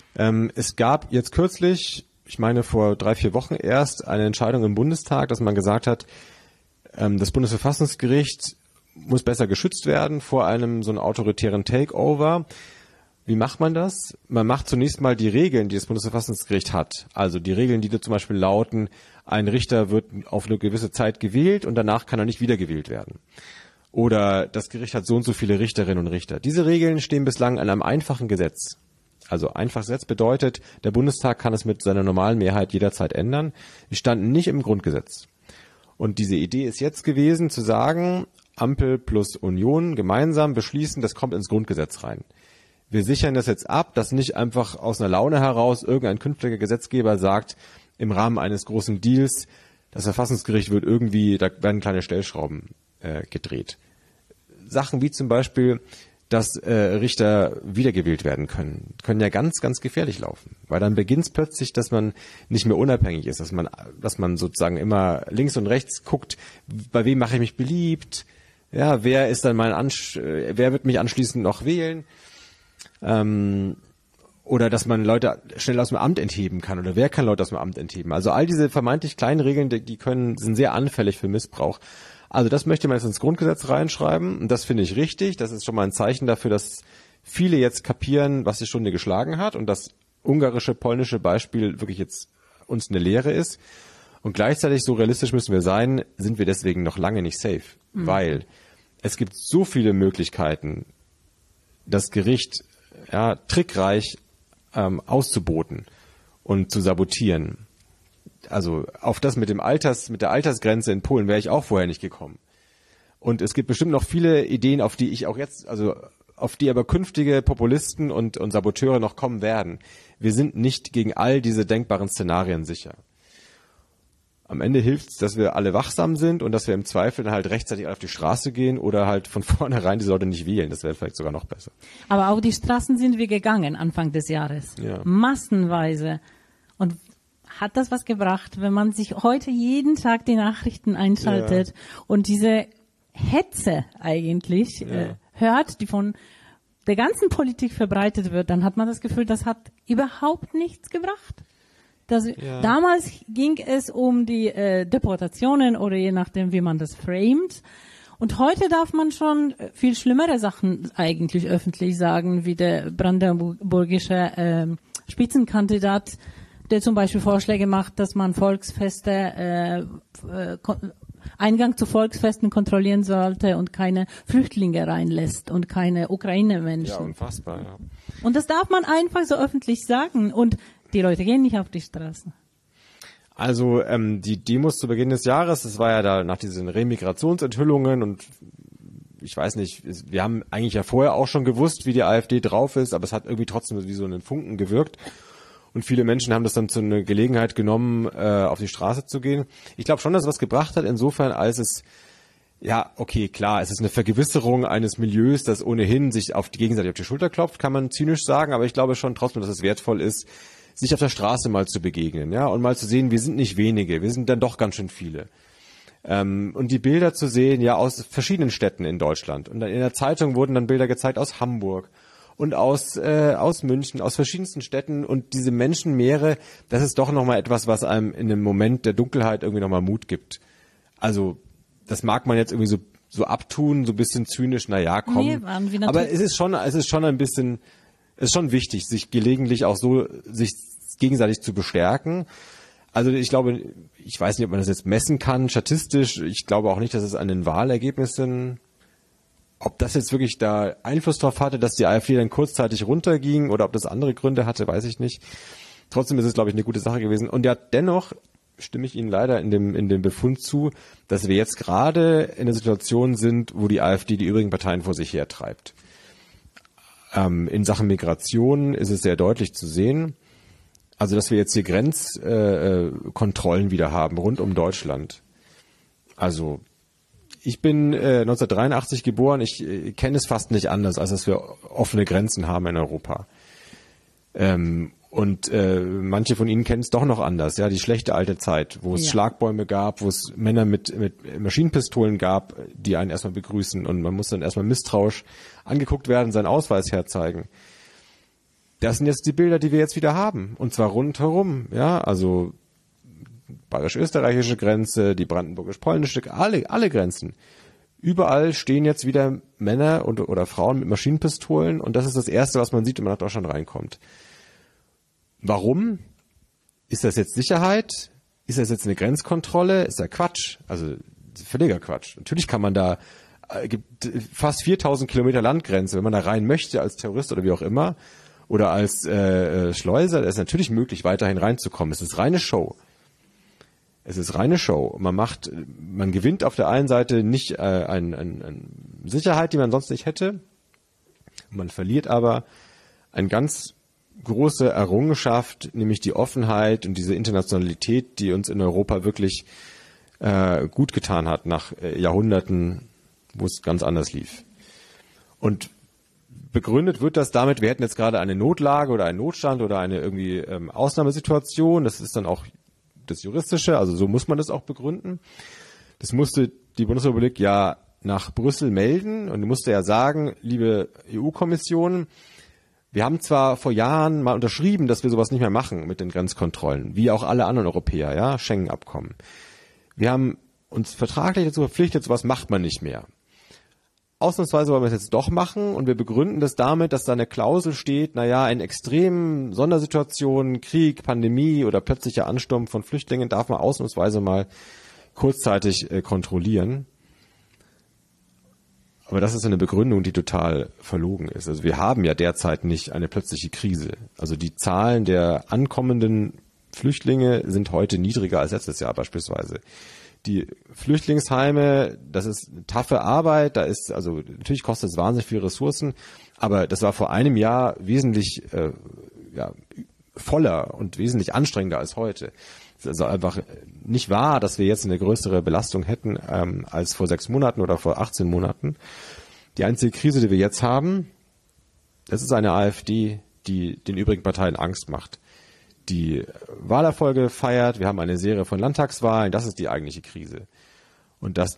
Es gab jetzt kürzlich, ich meine vor 3-4 Wochen erst, eine Entscheidung im Bundestag, dass man gesagt hat, das Bundesverfassungsgericht muss besser geschützt werden vor einem so einem autoritären Takeover. Wie macht man das? Man macht zunächst mal die Regeln, die das Bundesverfassungsgericht hat. Also die Regeln, die da zum Beispiel lauten, ein Richter wird auf eine gewisse Zeit gewählt und danach kann er nicht wiedergewählt werden. Oder das Gericht hat so und so viele Richterinnen und Richter. Diese Regeln stehen bislang in einem einfachen Gesetz. Also einfaches Gesetz bedeutet, der Bundestag kann es mit seiner normalen Mehrheit jederzeit ändern. Die standen nicht im Grundgesetz. Und diese Idee ist jetzt gewesen, zu sagen, Ampel plus Union gemeinsam beschließen, das kommt ins Grundgesetz rein. Wir sichern das jetzt ab, dass nicht einfach aus einer Laune heraus irgendein künftiger Gesetzgeber sagt, im Rahmen eines großen Deals, das Verfassungsgericht wird irgendwie, da werden kleine Stellschrauben gedreht. Sachen wie zum Beispiel, dass Richter wiedergewählt werden können ja ganz, ganz gefährlich laufen. Weil dann beginnt es plötzlich, dass man nicht mehr unabhängig ist, dass man sozusagen immer links und rechts guckt, bei wem mache ich mich beliebt, ja, wer ist dann wer wird mich anschließend noch wählen? Oder dass man Leute schnell aus dem Amt entheben kann oder wer kann Leute aus dem Amt entheben. Also all diese vermeintlich kleinen Regeln, sind sehr anfällig für Missbrauch. Also das möchte man jetzt ins Grundgesetz reinschreiben und das finde ich richtig. Das ist schon mal ein Zeichen dafür, dass viele jetzt kapieren, was die Stunde geschlagen hat und das ungarische, polnische Beispiel wirklich jetzt uns eine Lehre ist. Und gleichzeitig, so realistisch müssen wir sein, sind wir deswegen noch lange nicht safe. Weil es gibt so viele Möglichkeiten, das Gericht trickreich auszuboten und zu sabotieren. Also auf das mit der Altersgrenze in Polen wäre ich auch vorher nicht gekommen. Und es gibt bestimmt noch viele Ideen, auf die aber künftige Populisten und Saboteure noch kommen werden. Wir sind nicht gegen all diese denkbaren Szenarien sicher. Am Ende hilft es, dass wir alle wachsam sind und dass wir im Zweifel dann halt rechtzeitig auf die Straße gehen oder halt von vornherein diese Leute nicht wählen. Das wäre vielleicht sogar noch besser. Aber auf die Straßen sind wir gegangen Anfang des Jahres. Ja. Massenweise. Und hat das was gebracht, wenn man sich heute jeden Tag die Nachrichten einschaltet und diese Hetze eigentlich hört, die von der ganzen Politik verbreitet wird, dann hat man das Gefühl, das hat überhaupt nichts gebracht. Damals ging es um die Deportationen oder je nachdem, wie man das framet. Und heute darf man schon viel schlimmere Sachen eigentlich öffentlich sagen, wie der brandenburgische Spitzenkandidat, der zum Beispiel Vorschläge macht, dass man Volksfeste, Eingang zu Volksfesten kontrollieren sollte und keine Flüchtlinge reinlässt und keine Ukraine-Menschen. Ja, unfassbar, ja. Und das darf man einfach so öffentlich sagen und die Leute gehen nicht auf die Straßen. Also die Demos zu Beginn des Jahres, das war ja da nach diesen Remigrationsenthüllungen und ich weiß nicht, wir haben eigentlich ja vorher auch schon gewusst, wie die AfD drauf ist, aber es hat irgendwie trotzdem wie so einen Funken gewirkt. Und viele Menschen haben das dann zu einer Gelegenheit genommen, auf die Straße zu gehen. Ich glaube schon, dass es was gebracht hat, insofern, als es, ja, okay, klar, es ist eine Vergewisserung eines Milieus, das ohnehin sich gegenseitig auf die Schulter klopft, kann man zynisch sagen, aber ich glaube schon trotzdem, dass es wertvoll ist, sich auf der Straße mal zu begegnen, ja, und mal zu sehen, wir sind nicht wenige, wir sind dann doch ganz schön viele. Und die Bilder zu sehen, ja, aus verschiedenen Städten in Deutschland. Und dann in der Zeitung wurden dann Bilder gezeigt aus Hamburg und aus München, aus verschiedensten Städten und diese Menschenmeere, das ist doch nochmal etwas, was einem in einem Moment der Dunkelheit irgendwie nochmal Mut gibt. Also, das mag man jetzt irgendwie so abtun, so ein bisschen zynisch, naja, komm. Nee, aber es ist schon ein bisschen, es ist schon wichtig, sich gelegentlich auch so, sich gegenseitig zu bestärken. Also ich glaube, ich weiß nicht, ob man das jetzt messen kann, statistisch. Ich glaube auch nicht, dass es an den Wahlergebnissen, ob das jetzt wirklich da Einfluss drauf hatte, dass die AfD dann kurzzeitig runterging oder ob das andere Gründe hatte, weiß ich nicht. Trotzdem ist es, glaube ich, eine gute Sache gewesen. Und ja, dennoch stimme ich Ihnen leider in dem Befund zu, dass wir jetzt gerade in der Situation sind, wo die AfD die übrigen Parteien vor sich hertreibt. In Sachen Migration ist es sehr deutlich zu sehen. Also, dass wir jetzt hier Grenzkontrollen wieder haben rund um Deutschland. Also, ich bin 1983 geboren. Ich kenne es fast nicht anders, als dass wir offene Grenzen haben in Europa. Und manche von Ihnen kennen es doch noch anders, ja, die schlechte alte Zeit, wo es Schlagbäume gab, wo es Männer mit Maschinenpistolen gab, die einen erstmal begrüßen und man muss dann erstmal misstrauisch angeguckt werden, seinen Ausweis herzeigen. Das sind jetzt die Bilder, die wir jetzt wieder haben, und zwar rundherum, ja, also bayerisch-österreichische Grenze, die brandenburgisch-polnische, alle Grenzen. Überall stehen jetzt wieder Männer oder Frauen mit Maschinenpistolen und das ist das Erste, was man sieht, wenn man nach Deutschland reinkommt. Warum? Ist das jetzt Sicherheit? Ist das jetzt eine Grenzkontrolle? Ist ja Quatsch. Also völliger Quatsch. Natürlich kann man da, gibt fast 4000 Kilometer Landgrenze, wenn man da rein möchte als Terrorist oder wie auch immer oder als Schleuser, da ist natürlich möglich, weiterhin reinzukommen. Es ist reine Show. Es ist reine Show. Man gewinnt auf der einen Seite nicht eine Sicherheit, die man sonst nicht hätte. Man verliert aber ein ganz große Errungenschaft, nämlich die Offenheit und diese Internationalität, die uns in Europa wirklich gut getan hat nach Jahrhunderten, wo es ganz anders lief. Und begründet wird das damit, wir hätten jetzt gerade eine Notlage oder einen Notstand oder eine irgendwie Ausnahmesituation. Das ist dann auch das Juristische, also so muss man das auch begründen. Das musste die Bundesrepublik ja nach Brüssel melden und musste ja sagen, liebe EU-Kommission, wir haben zwar vor Jahren mal unterschrieben, dass wir sowas nicht mehr machen mit den Grenzkontrollen, wie auch alle anderen Europäer, ja, Schengen-Abkommen. Wir haben uns vertraglich dazu verpflichtet, sowas macht man nicht mehr. Ausnahmsweise wollen wir es jetzt doch machen und wir begründen das damit, dass da eine Klausel steht, in extremen Sondersituationen, Krieg, Pandemie oder plötzlicher Ansturm von Flüchtlingen darf man ausnahmsweise mal kurzzeitig kontrollieren. Aber das ist eine Begründung, die total verlogen ist. Also wir haben ja derzeit nicht eine plötzliche Krise. Also die Zahlen der ankommenden Flüchtlinge sind heute niedriger als letztes Jahr beispielsweise. Die Flüchtlingsheime, das ist eine taffe Arbeit, natürlich kostet es wahnsinnig viele Ressourcen, aber das war vor einem Jahr wesentlich voller und wesentlich anstrengender als heute. Es ist also einfach nicht wahr, dass wir jetzt eine größere Belastung hätten als vor 6 Monaten oder vor 18 Monaten. Die einzige Krise, die wir jetzt haben, das ist eine AfD, die den übrigen Parteien Angst macht. Die Wahlerfolge feiert, wir haben eine Serie von Landtagswahlen, das ist die eigentliche Krise. Und das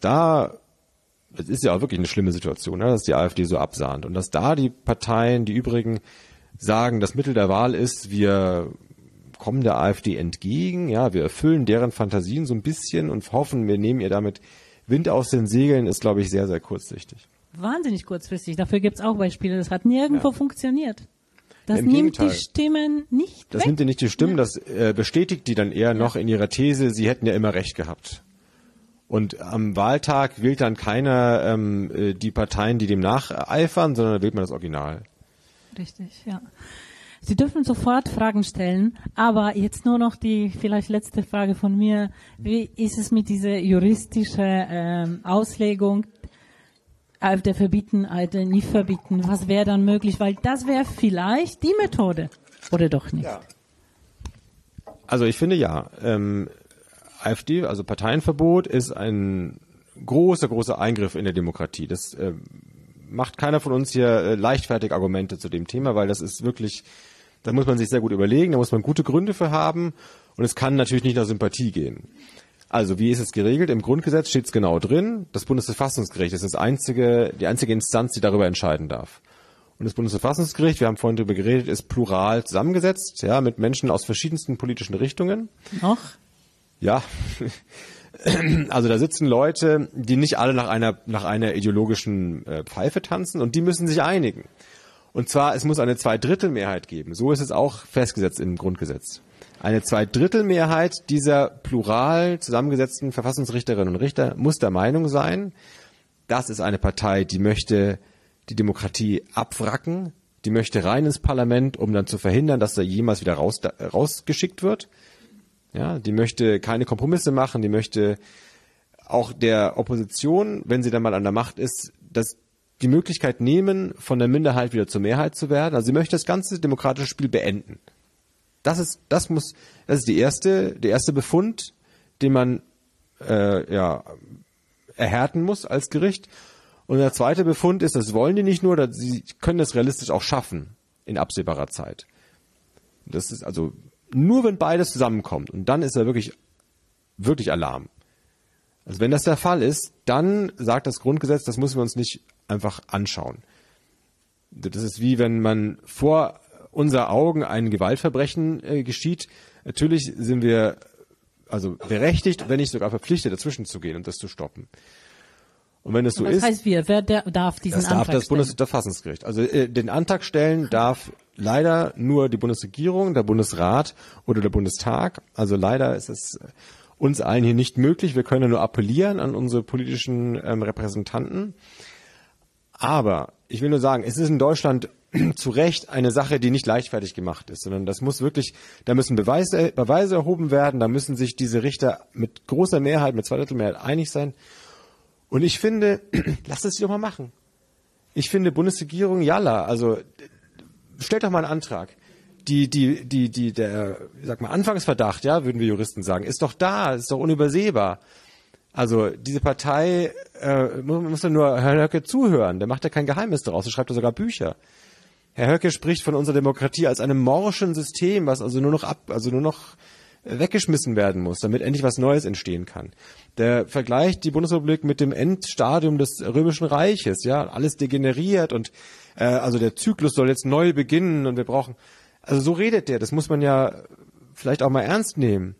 ist ja auch wirklich eine schlimme Situation, dass die AfD so absahnt. Und dass da die Parteien, die übrigen, sagen, das Mittel der Wahl ist, wir kommen der AfD entgegen, ja, wir erfüllen deren Fantasien so ein bisschen und hoffen, wir nehmen ihr damit Wind aus den Segeln, ist, glaube ich, sehr, sehr kurzsichtig. Wahnsinnig kurzfristig. Dafür gibt es auch Beispiele. Das hat nirgendwo funktioniert. Das nimmt die Stimmen nicht weg. Das nimmt dir nicht die Stimmen, das bestätigt die dann eher noch in ihrer These, sie hätten ja immer recht gehabt. Und am Wahltag wählt dann keiner die Parteien, die dem nacheifern, sondern da wählt man das Original. Richtig, ja. Sie dürfen sofort Fragen stellen, aber jetzt nur noch die vielleicht letzte Frage von mir. Wie ist es mit dieser juristischen Auslegung? AfD verbieten, AfD nicht verbieten. Was wäre dann möglich? Weil das wäre vielleicht die Methode. Oder doch nicht? Ja. Also ich finde ja. AfD, also Parteienverbot, ist ein großer Eingriff in der Demokratie. Das macht keiner von uns hier leichtfertig Argumente zu dem Thema, weil das ist wirklich, da muss man sich sehr gut überlegen, da muss man gute Gründe für haben und es kann natürlich nicht nach Sympathie gehen. Also, wie ist es geregelt? Im Grundgesetz steht es genau drin. Das Bundesverfassungsgericht ist die einzige Instanz, die darüber entscheiden darf. Und das Bundesverfassungsgericht, wir haben vorhin darüber geredet, ist plural zusammengesetzt, ja, mit Menschen aus verschiedensten politischen Richtungen. Noch? Ja. Also da sitzen Leute, die nicht alle nach einer ideologischen Pfeife tanzen und die müssen sich einigen. Und zwar, es muss eine 2/3 Mehrheit geben. So ist es auch festgesetzt im Grundgesetz. Eine 2/3 dieser plural zusammengesetzten Verfassungsrichterinnen und Richter muss der Meinung sein, das ist eine Partei, die möchte die Demokratie abwracken, die möchte rein ins Parlament, um dann zu verhindern, dass er jemals wieder rausgeschickt wird. Ja, die möchte keine Kompromisse machen, die möchte auch der Opposition, wenn sie dann mal an der Macht ist, die Möglichkeit nehmen, von der Minderheit wieder zur Mehrheit zu werden. Also sie möchte das ganze demokratische Spiel beenden. Das ist der erste Befund, den man erhärten muss als Gericht. Und der zweite Befund ist, das wollen die nicht nur, sie können das realistisch auch schaffen in absehbarer Zeit. Das ist also nur, wenn beides zusammenkommt. Und dann ist er wirklich, wirklich Alarm. Also wenn das der Fall ist, dann sagt das Grundgesetz, das müssen wir uns nicht einfach anschauen. Das ist wie wenn man vor unser Augen ein Gewaltverbrechen geschieht. Natürlich sind wir also berechtigt, wenn nicht sogar verpflichtet, dazwischen zu gehen und das zu stoppen. Und wenn es so ist, das heißt, wer darf diesen Antrag stellen? Das darf das Bundesverfassungsgericht. Also den Antrag stellen darf leider nur die Bundesregierung, der Bundesrat oder der Bundestag. Also leider ist es uns allen hier nicht möglich. Wir können nur appellieren an unsere politischen Repräsentanten. Aber ich will nur sagen, es ist in Deutschland zu Recht eine Sache, die nicht leichtfertig gemacht ist, sondern das muss wirklich, da müssen Beweise erhoben werden, da müssen sich diese Richter mit großer Mehrheit, mit 2/3 Mehrheit einig sein. Und ich finde, lasst es sich doch mal machen. Ich finde, Bundesregierung, jalla, also stellt doch mal einen Antrag. Der Anfangsverdacht, ja, würden wir Juristen sagen, ist doch da, ist doch unübersehbar. Also diese Partei muss ja nur Herr Höcke zuhören, der macht ja kein Geheimnis daraus, der schreibt ja sogar Bücher. Herr Höcke spricht von unserer Demokratie als einem morschen System, was also nur noch weggeschmissen werden muss, damit endlich was Neues entstehen kann. Der vergleicht die Bundesrepublik mit dem Endstadium des Römischen Reiches, ja, alles degeneriert und also der Zyklus soll jetzt neu beginnen und wir brauchen, also so redet der, das muss man ja vielleicht auch mal ernst nehmen.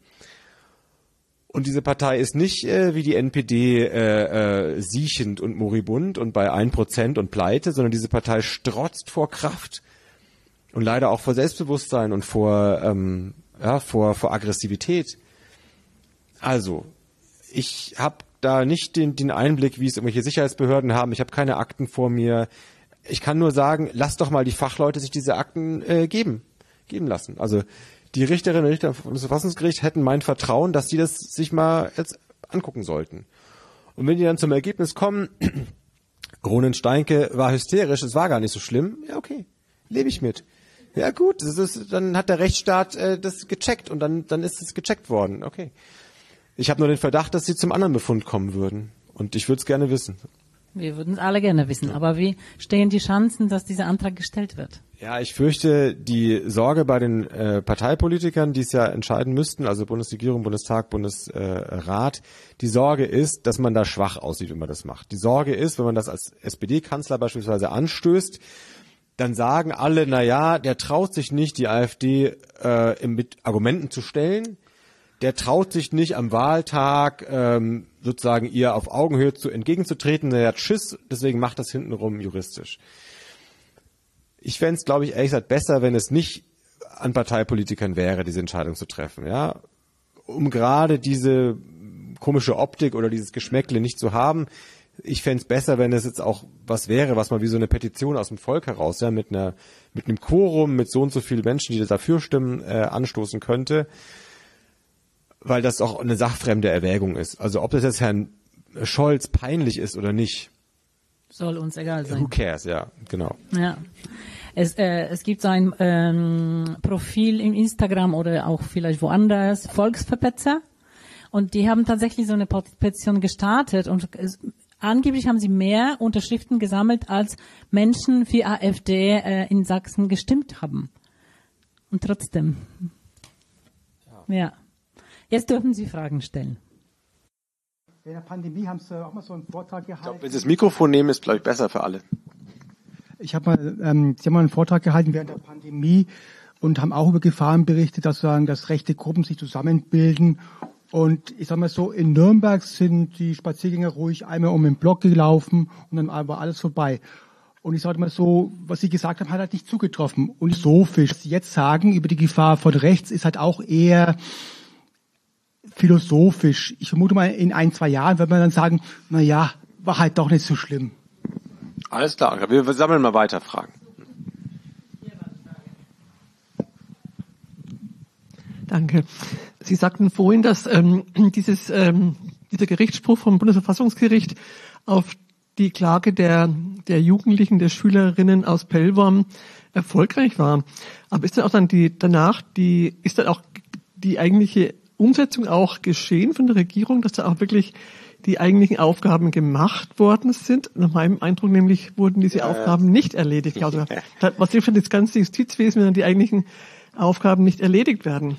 Und diese Partei ist nicht wie die NPD siechend und moribund und bei 1% und pleite, sondern diese Partei strotzt vor Kraft und leider auch vor Selbstbewusstsein und vor Aggressivität. Also, ich habe da nicht den Einblick, wie es irgendwelche Sicherheitsbehörden haben. Ich habe keine Akten vor mir. Ich kann nur sagen, lasst doch mal die Fachleute sich diese Akten geben lassen. Also die Richterinnen und Richter vom Verfassungsgericht hätten mein Vertrauen, dass die das sich mal jetzt angucken sollten. Und wenn die dann zum Ergebnis kommen, Ronen Steinke war hysterisch, es war gar nicht so schlimm, ja okay, lebe ich mit. Ja gut, dann hat der Rechtsstaat das gecheckt und dann ist es gecheckt worden. Okay. Ich habe nur den Verdacht, dass sie zum anderen Befund kommen würden. Und ich würde es gerne wissen. Wir würden es alle gerne wissen. Ja. Aber wie stehen die Chancen, dass dieser Antrag gestellt wird? Ja, ich fürchte, die Sorge bei den Parteipolitikern, die es ja entscheiden müssten, also Bundesregierung, Bundestag, Bundesrat, die Sorge ist, dass man da schwach aussieht, wenn man das macht. Die Sorge ist, wenn man das als SPD-Kanzler beispielsweise anstößt, dann sagen alle, der traut sich nicht, die AfD mit Argumenten zu stellen. Der traut sich nicht am Wahltag sozusagen ihr auf Augenhöhe entgegenzutreten. Der hat Schiss, deswegen macht das hintenrum juristisch. Ich fände es, glaube ich, ehrlich gesagt besser, wenn es nicht an Parteipolitikern wäre, diese Entscheidung zu treffen. Ja, um gerade diese komische Optik oder dieses Geschmäckle nicht zu haben. Ich fände es besser, wenn es jetzt auch was wäre, was mal wie so eine Petition aus dem Volk heraus, ja, mit einem Quorum, mit so und so vielen Menschen, die dafür stimmen, anstoßen könnte, weil das auch eine sachfremde Erwägung ist. Also ob das jetzt Herrn Scholz peinlich ist oder nicht, soll uns egal sein. Who cares, ja, genau. Ja. Es gibt so ein Profil im Instagram oder auch vielleicht woanders, Volksverpetzer, und die haben tatsächlich so eine Petition gestartet und angeblich haben sie mehr Unterschriften gesammelt, als Menschen für AfD in Sachsen gestimmt haben. Und trotzdem. Ja. Jetzt dürfen Sie Fragen stellen. In der Pandemie haben Sie auch mal so einen Vortrag gehalten. Ich glaube, wenn Sie das Mikrofon nehmen, ist glaube ich besser für alle. Sie haben mal einen Vortrag gehalten während der Pandemie und haben auch über Gefahren berichtet, dass rechte Gruppen sich zusammenbilden. Und ich sag mal so, in Nürnberg sind die Spaziergänger ruhig einmal um den Block gelaufen und dann war alles vorbei. Und ich sage mal so, was Sie gesagt haben, hat halt nicht zugetroffen. Und philosophisch, was Sie jetzt sagen über die Gefahr von rechts, ist halt auch eher philosophisch. Ich vermute mal, in 1-2 Jahren wird man dann sagen, na ja, war halt doch nicht so schlimm. Alles klar, wir sammeln mal weiter Fragen. Danke. Sie sagten vorhin, dass dieser Gerichtsspruch vom Bundesverfassungsgericht auf die Klage der Jugendlichen, der Schülerinnen aus Pellworm erfolgreich war. Aber ist dann auch dann ist dann auch die eigentliche Umsetzung auch geschehen von der Regierung, dass da auch wirklich die eigentlichen Aufgaben gemacht worden sind? Nach meinem Eindruck nämlich wurden diese Aufgaben nicht erledigt. Also was hilft denn das ganze Justizwesen, wenn dann die eigentlichen Aufgaben nicht erledigt werden?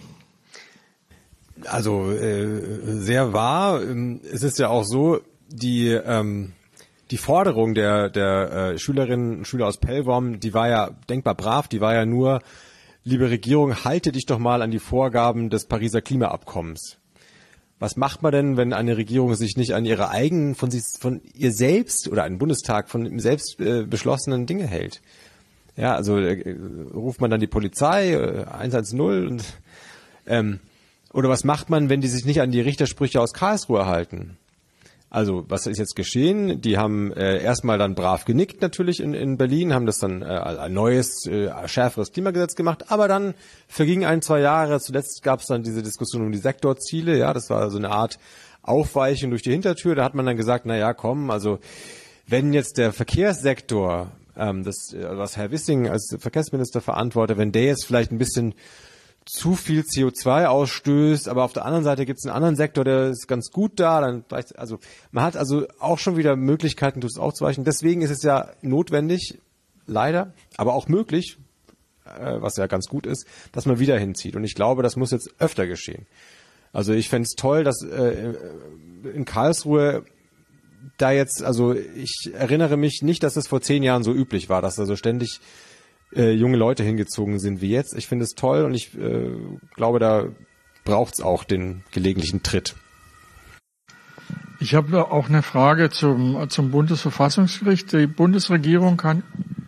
Also sehr wahr. Es ist ja auch so, die Forderung der Schülerinnen und Schüler aus Pellworm, die war ja denkbar brav, die war ja nur, liebe Regierung, halte dich doch mal an die Vorgaben des Pariser Klimaabkommens. Was macht man denn, wenn eine Regierung sich nicht an ihre eigenen, von ihr selbst oder ein Bundestag von ihm selbst beschlossenen Dinge hält? Ja, also ruft man dann die Polizei, 110 und oder was macht man, wenn die sich nicht an die Richtersprüche aus Karlsruhe halten? Also, was ist jetzt geschehen? Die haben erstmal dann brav genickt natürlich in Berlin, haben das dann ein neues, schärferes Klimagesetz gemacht, aber dann vergingen 1-2 Jahre. Zuletzt gab es dann diese Diskussion um die Sektorziele, ja, das war so eine Art Aufweichung durch die Hintertür. Da hat man dann gesagt, na ja, komm, also wenn jetzt der Verkehrssektor, was Herr Wissing als Verkehrsminister verantwortet, wenn der jetzt vielleicht ein bisschen zu viel CO2 ausstößt, aber auf der anderen Seite gibt es einen anderen Sektor, der ist ganz gut da, dann also man hat also auch schon wieder Möglichkeiten, das auszuweichen. Deswegen ist es ja notwendig, leider, aber auch möglich, was ja ganz gut ist, dass man wieder hinzieht. Und ich glaube, das muss jetzt öfter geschehen. Also ich fände es toll, dass in Karlsruhe da jetzt, also ich erinnere mich nicht, dass es vor 10 Jahren so üblich war, dass da so ständig junge Leute hingezogen sind wie jetzt. Ich finde es toll und ich glaube, da braucht es auch den gelegentlichen Tritt. Ich habe auch eine Frage zum Bundesverfassungsgericht. Die Bundesregierung kann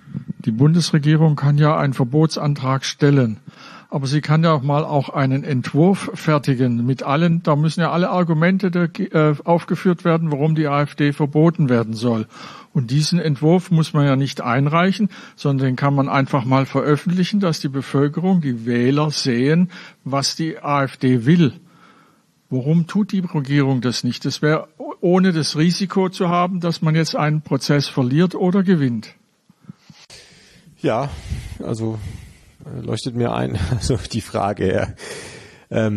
ja einen Verbotsantrag stellen. Aber sie kann ja auch mal einen Entwurf fertigen mit allen, da müssen ja alle Argumente aufgeführt werden, warum die AfD verboten werden soll. Und diesen Entwurf muss man ja nicht einreichen, sondern den kann man einfach mal veröffentlichen, dass die Bevölkerung, die Wähler sehen, was die AfD will. Warum tut die Regierung das nicht? Das wäre ohne das Risiko zu haben, dass man jetzt einen Prozess verliert oder gewinnt. Ja, also leuchtet mir ein, also die Frage, ja.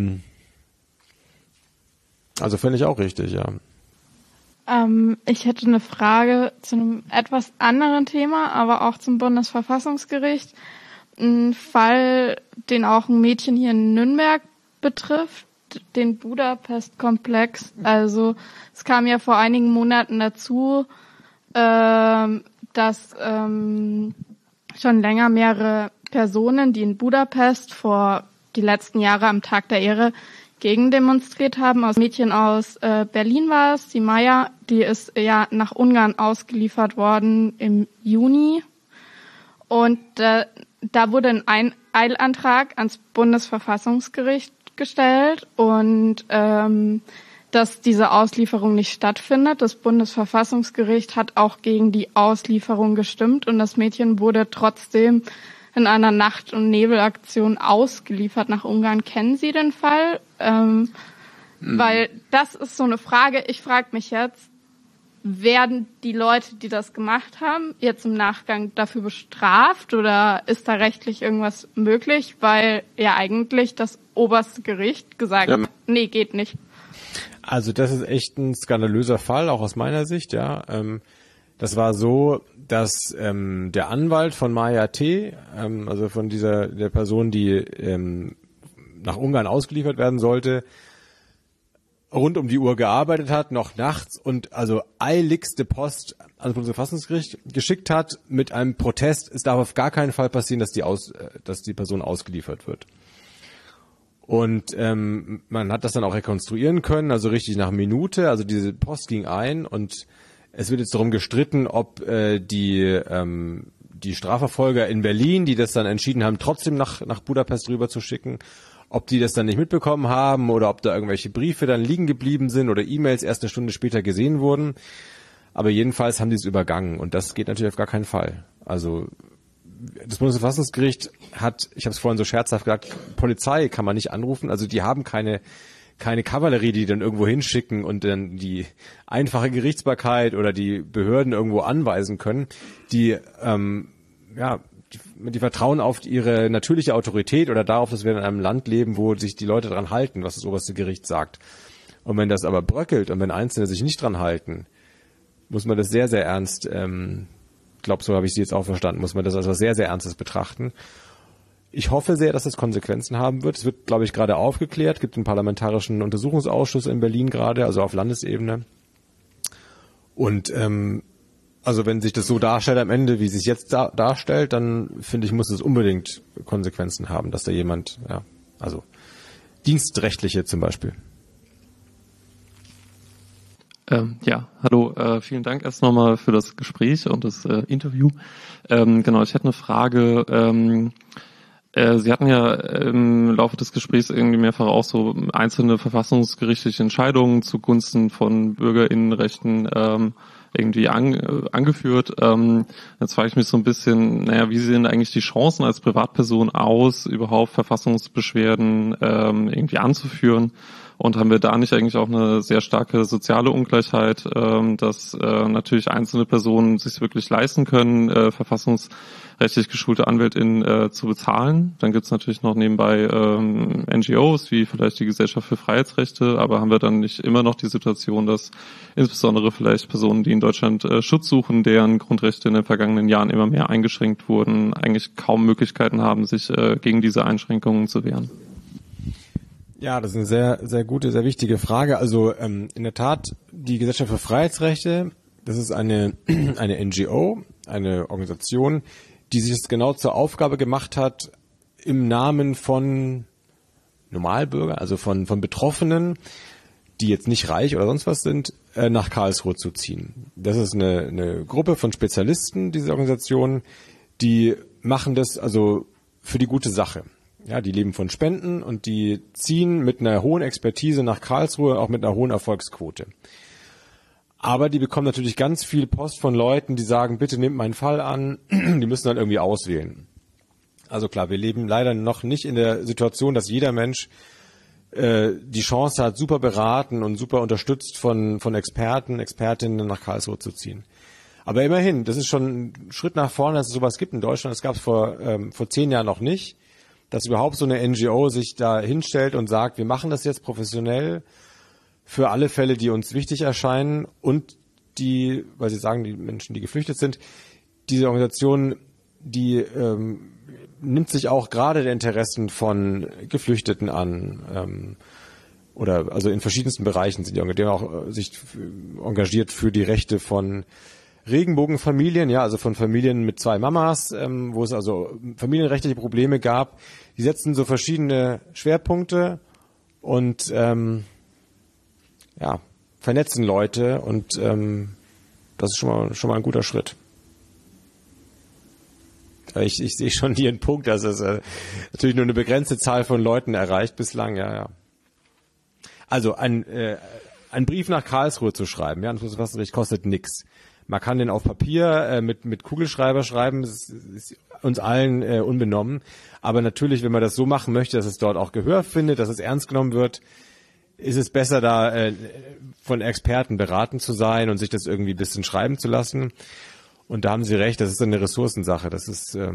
Also finde ich auch richtig, ja. Ich hätte eine Frage zu einem etwas anderen Thema, aber auch zum Bundesverfassungsgericht. Ein Fall, den auch ein Mädchen hier in Nürnberg betrifft, den Budapest-Komplex. Also es kam ja vor einigen Monaten dazu, dass schon länger mehrere Personen, die in Budapest vor die letzten Jahre am Tag der Ehre gegen demonstriert haben. Aus Mädchen aus Berlin war es, die Maya, die ist ja nach Ungarn ausgeliefert worden im Juni. Und da wurde ein Eilantrag ans Bundesverfassungsgericht gestellt und dass diese Auslieferung nicht stattfindet. Das Bundesverfassungsgericht hat auch gegen die Auslieferung gestimmt und das Mädchen wurde trotzdem in einer Nacht- und Nebelaktion ausgeliefert nach Ungarn. Kennen Sie den Fall? Weil das ist so eine Frage. Ich frage mich jetzt, werden die Leute, die das gemacht haben, jetzt im Nachgang dafür bestraft oder ist da rechtlich irgendwas möglich? Weil ja eigentlich das oberste Gericht gesagt hat, nee, geht nicht. Also das ist echt ein skandalöser Fall, auch aus meiner Sicht, ja. Das war so, dass der Anwalt von Maya T., also von der Person, die nach Ungarn ausgeliefert werden sollte, rund um die Uhr gearbeitet hat, noch nachts und also eiligste Post ans Bundesverfassungsgericht geschickt hat mit einem Protest. Es darf auf gar keinen Fall passieren, dass die Person ausgeliefert wird. Und man hat das dann auch rekonstruieren können, also richtig nach Minute. Also diese Post ging ein und Es wird jetzt darum gestritten, ob die Strafverfolger in Berlin, die das dann entschieden haben, trotzdem nach Budapest rüber zu schicken, ob die das dann nicht mitbekommen haben oder ob da irgendwelche Briefe dann liegen geblieben sind oder E-Mails erst eine Stunde später gesehen wurden. Aber jedenfalls haben die es übergangen und das geht natürlich auf gar keinen Fall. Also das Bundesverfassungsgericht hat, ich habe es vorhin so scherzhaft gesagt, Polizei kann man nicht anrufen. Also die haben keine Kavallerie, die dann irgendwo hinschicken und dann die einfache Gerichtsbarkeit oder die Behörden irgendwo anweisen können. Die vertrauen auf ihre natürliche Autorität oder darauf, dass wir in einem Land leben, wo sich die Leute dran halten, was das oberste Gericht sagt. Und wenn das aber bröckelt und wenn Einzelne sich nicht dran halten, muss man das sehr, sehr ernst, ich glaube, so habe ich Sie jetzt auch verstanden, muss man das also sehr, sehr ernstes betrachten. Ich hoffe sehr, dass das Konsequenzen haben wird. Es wird, glaube ich, gerade aufgeklärt. Es gibt einen parlamentarischen Untersuchungsausschuss in Berlin gerade, also auf Landesebene. Und also wenn sich das so darstellt am Ende, wie es sich jetzt darstellt, dann finde ich, muss es unbedingt Konsequenzen haben, dass da jemand, also Dienstrechtliche zum Beispiel. Hallo, vielen Dank erst nochmal für das Gespräch und das Interview. Genau, ich hätte eine Frage. Sie hatten ja im Laufe des Gesprächs irgendwie mehrfach auch so einzelne verfassungsgerichtliche Entscheidungen zugunsten von BürgerInnenrechten irgendwie angeführt. Jetzt frage ich mich so ein bisschen, wie sehen eigentlich die Chancen als Privatperson aus, überhaupt Verfassungsbeschwerden irgendwie anzuführen? Und haben wir da nicht eigentlich auch eine sehr starke soziale Ungleichheit, dass natürlich einzelne Personen sich wirklich leisten können, verfassungsrechtlich geschulte AnwältInnen zu bezahlen? Dann gibt es natürlich noch nebenbei NGOs, wie vielleicht die Gesellschaft für Freiheitsrechte, aber haben wir dann nicht immer noch die Situation, dass insbesondere vielleicht Personen, die in Deutschland Schutz suchen, deren Grundrechte in den vergangenen Jahren immer mehr eingeschränkt wurden, eigentlich kaum Möglichkeiten haben, sich gegen diese Einschränkungen zu wehren? Ja, das ist eine sehr, sehr gute, sehr wichtige Frage. Also in der Tat, die Gesellschaft für Freiheitsrechte, das ist eine NGO, eine Organisation, die sich es genau zur Aufgabe gemacht hat, im Namen von Normalbürger, also von Betroffenen, die jetzt nicht reich oder sonst was sind, nach Karlsruhe zu ziehen. Das ist eine Gruppe von Spezialisten, diese Organisation, die machen das also für die gute Sache. Ja, die leben von Spenden und die ziehen mit einer hohen Expertise nach Karlsruhe, auch mit einer hohen Erfolgsquote. Aber die bekommen natürlich ganz viel Post von Leuten, die sagen, bitte nehmt meinen Fall an, die müssen dann irgendwie auswählen. Also klar, wir leben leider noch nicht in der Situation, dass jeder Mensch die Chance hat, super beraten und super unterstützt von Experten, Expertinnen nach Karlsruhe zu ziehen. Aber immerhin, das ist schon ein Schritt nach vorne, dass es sowas gibt in Deutschland. Das gab es vor 10 Jahren noch nicht. Dass überhaupt so eine NGO sich da hinstellt und sagt, wir machen das jetzt professionell für alle Fälle, die uns wichtig erscheinen und die, weil Sie sagen, die Menschen, die geflüchtet sind, diese Organisation, die nimmt sich auch gerade der Interessen von Geflüchteten an oder also in verschiedensten Bereichen sind die auch sich engagiert für die Rechte von Regenbogenfamilien, ja, also von Familien mit 2 Mamas, wo es also familienrechtliche Probleme gab. Die setzen so verschiedene Schwerpunkte und vernetzen Leute und das ist schon mal ein guter Schritt. Ich sehe schon hier einen Punkt, dass es natürlich nur eine begrenzte Zahl von Leuten erreicht bislang, ja. Also ein Brief nach Karlsruhe zu schreiben, ja, das kostet nichts. Man kann den auf Papier mit Kugelschreiber schreiben, das ist uns allen unbenommen. Aber natürlich, wenn man das so machen möchte, dass es dort auch Gehör findet, dass es ernst genommen wird, ist es besser, da von Experten beraten zu sein und sich das irgendwie ein bisschen schreiben zu lassen. Und da haben Sie recht, das ist eine Ressourcensache. Das ist ja.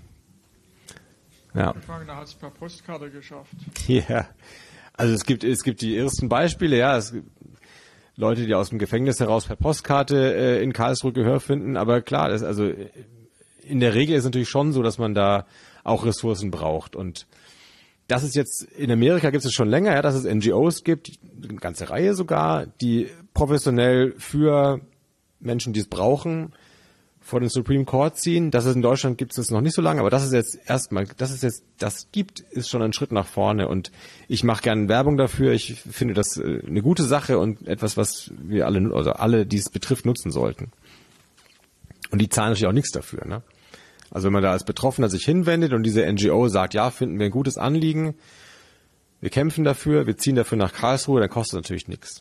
Anfang hat es per Postkarte geschafft. Ja, also es gibt die ersten Beispiele, ja. Es gibt Leute, die aus dem Gefängnis heraus per Postkarte in Karlsruhe Gehör finden. Aber klar, also in der Regel ist es natürlich schon so, dass man da auch Ressourcen braucht. Und das ist jetzt, in Amerika gibt es schon länger, ja, dass es NGOs gibt, eine ganze Reihe sogar, die professionell für Menschen, die es brauchen, vor den Supreme Court ziehen. Das ist in Deutschland gibt es das noch nicht so lange, aber das ist jetzt erstmal, ist schon ein Schritt nach vorne und ich mache gerne Werbung dafür. Ich finde das eine gute Sache und etwas, was wir alle, die es betrifft, nutzen sollten. Und die zahlen natürlich auch nichts dafür, ne? Also wenn man da als Betroffener sich hinwendet und diese NGO sagt, ja, finden wir ein gutes Anliegen, wir kämpfen dafür, wir ziehen dafür nach Karlsruhe, dann kostet natürlich nichts.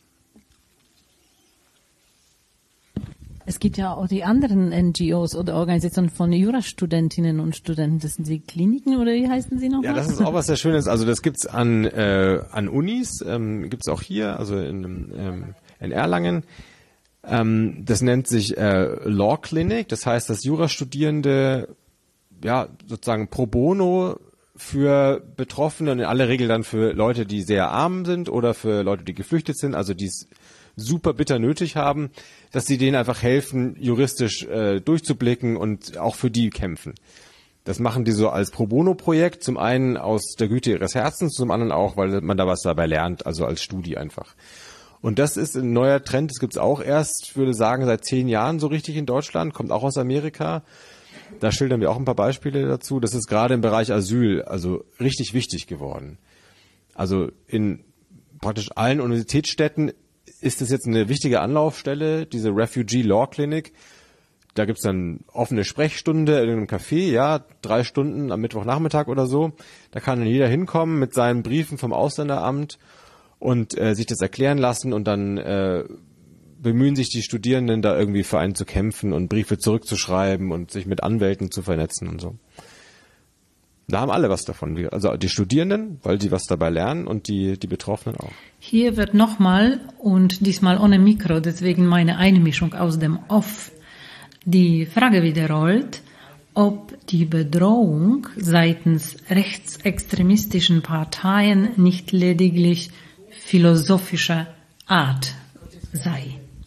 Es gibt ja auch die anderen NGOs oder Organisationen von Jurastudentinnen und Studenten. Das sind die Kliniken oder wie heißen sie nochmal? Ja, das ist auch was sehr Schönes. Also das gibt's an Unis, gibt's auch hier, also in Erlangen. Das nennt sich Law Clinic. Das heißt, dass Jurastudierende ja sozusagen pro bono für Betroffene und in aller Regel dann für Leute, die sehr arm sind oder für Leute, die geflüchtet sind, also die es super bitter nötig haben, dass sie denen einfach helfen, juristisch durchzublicken und auch für die kämpfen. Das machen die so als Pro-Bono-Projekt, zum einen aus der Güte ihres Herzens, zum anderen auch, weil man da was dabei lernt, also als Studie einfach. Und das ist ein neuer Trend, das gibt's auch erst, ich würde sagen, seit 10 Jahren so richtig in Deutschland, kommt auch aus Amerika. Da schildern wir auch ein paar Beispiele dazu. Das ist gerade im Bereich Asyl, also richtig wichtig geworden. Also in praktisch allen Universitätsstädten ist es jetzt eine wichtige Anlaufstelle, diese Refugee Law Clinic. Da gibt's dann offene Sprechstunde in einem Café, ja, 3 Stunden am Mittwochnachmittag oder so. Da kann dann jeder hinkommen mit seinen Briefen vom Ausländeramt und sich das erklären lassen und dann bemühen sich die Studierenden, da irgendwie für einen zu kämpfen und Briefe zurückzuschreiben und sich mit Anwälten zu vernetzen und so. Da haben alle was davon. Also die Studierenden, weil die was dabei lernen und die Betroffenen auch. Hier wird nochmal und diesmal ohne Mikro, deswegen meine Einmischung aus dem Off, die Frage wiederholt, ob die Bedrohung seitens rechtsextremistischen Parteien nicht lediglich philosophischer Art sei.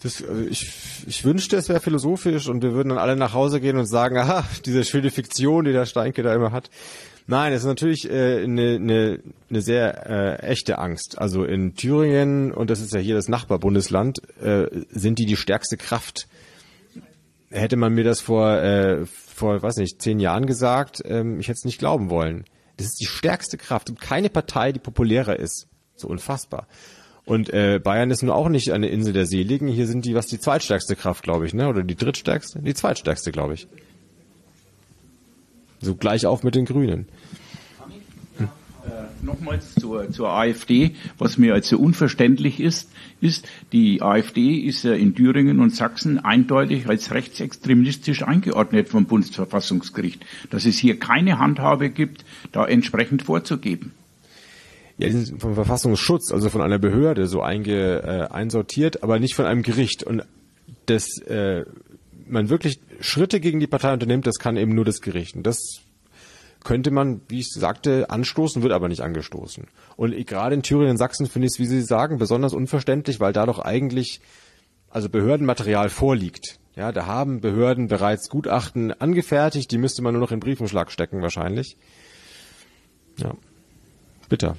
Ich wünschte, es wäre philosophisch und wir würden dann alle nach Hause gehen und sagen, aha, diese schöne Fiktion, die der Steinke da immer hat. Nein, es ist natürlich eine sehr echte Angst. Also in Thüringen, und das ist ja hier das Nachbarbundesland, sind die stärkste Kraft. Hätte man mir das vor weiß nicht, 10 Jahren gesagt, ich hätte es nicht glauben wollen. Das ist die stärkste Kraft. Und keine Partei, die populärer ist. So unfassbar. Und Bayern ist nun auch nicht eine Insel der Seligen. Hier sind die zweitstärkste Kraft, glaube ich, ne? Oder die drittstärkste? Die zweitstärkste, glaube ich. So gleich auf mit den Grünen. Nochmals zur AfD. Was mir also unverständlich ist, die AfD ist ja in Thüringen und Sachsen eindeutig als rechtsextremistisch eingeordnet vom Bundesverfassungsgericht. Dass es hier keine Handhabe gibt, da entsprechend vorzugeben. Ja, die sind vom Verfassungsschutz, also von einer Behörde so einsortiert, aber nicht von einem Gericht. Und dass man wirklich Schritte gegen die Partei unternimmt, das kann eben nur das Gericht. Und das könnte man, wie ich sagte, anstoßen, wird aber nicht angestoßen. Und gerade in Thüringen und Sachsen finde ich es, wie Sie sagen, besonders unverständlich, weil da doch eigentlich also Behördenmaterial vorliegt. Ja, da haben Behörden bereits Gutachten angefertigt, die müsste man nur noch in den Briefumschlag stecken wahrscheinlich. Ja, bitte.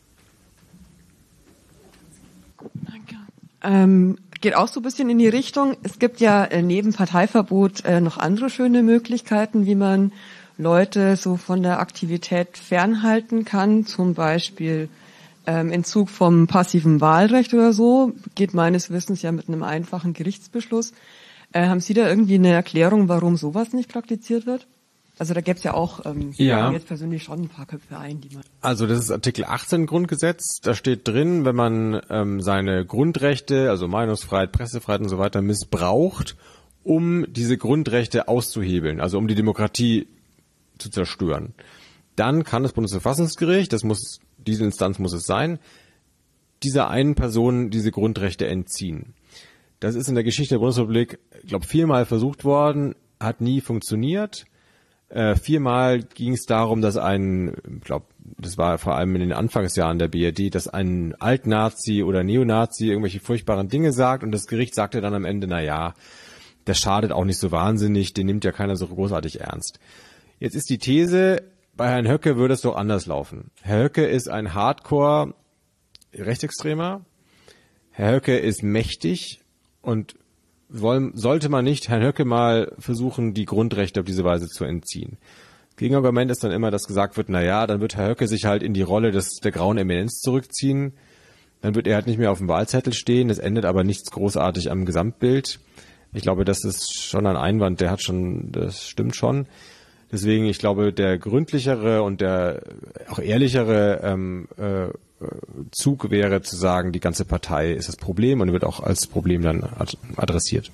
Geht auch so ein bisschen in die Richtung. Es gibt ja neben Parteiverbot noch andere schöne Möglichkeiten, wie man Leute so von der Aktivität fernhalten kann. Zum Beispiel Entzug vom passiven Wahlrecht oder so. Geht meines Wissens ja mit einem einfachen Gerichtsbeschluss. Haben Sie da irgendwie eine Erklärung, warum sowas nicht praktiziert wird? Also da gäbe es ja auch jetzt persönlich schon ein paar Köpfe ein, die man... Also das ist Artikel 18 Grundgesetz. Da steht drin, wenn man seine Grundrechte, also Meinungsfreiheit, Pressefreiheit und so weiter missbraucht, um diese Grundrechte auszuhebeln, also um die Demokratie zu zerstören, dann kann das Bundesverfassungsgericht, diese Instanz muss es sein, dieser einen Person diese Grundrechte entziehen. Das ist in der Geschichte der Bundesrepublik, ich glaube, 4-mal versucht worden, hat nie funktioniert. 4-mal ging es darum, dass das war vor allem in den Anfangsjahren der BRD, dass ein Altnazi oder Neonazi irgendwelche furchtbaren Dinge sagt und das Gericht sagte dann am Ende, das schadet auch nicht so wahnsinnig, den nimmt ja keiner so großartig ernst. Jetzt ist die These, bei Herrn Höcke würde es doch anders laufen. Herr Höcke ist ein Hardcore-Rechtsextremer. Herr Höcke ist mächtig und sollte man nicht Herrn Höcke mal versuchen, die Grundrechte auf diese Weise zu entziehen. Gegenargument ist dann immer, dass gesagt wird, na ja, dann wird Herr Höcke sich halt in die Rolle der grauen Eminenz zurückziehen. Dann wird er halt nicht mehr auf dem Wahlzettel stehen. Das ändert aber nichts großartig am Gesamtbild. Ich glaube, das ist schon ein Einwand, das stimmt schon. Deswegen, ich glaube, der gründlichere und der auch ehrlichere Zug wäre zu sagen, die ganze Partei ist das Problem und wird auch als Problem dann adressiert.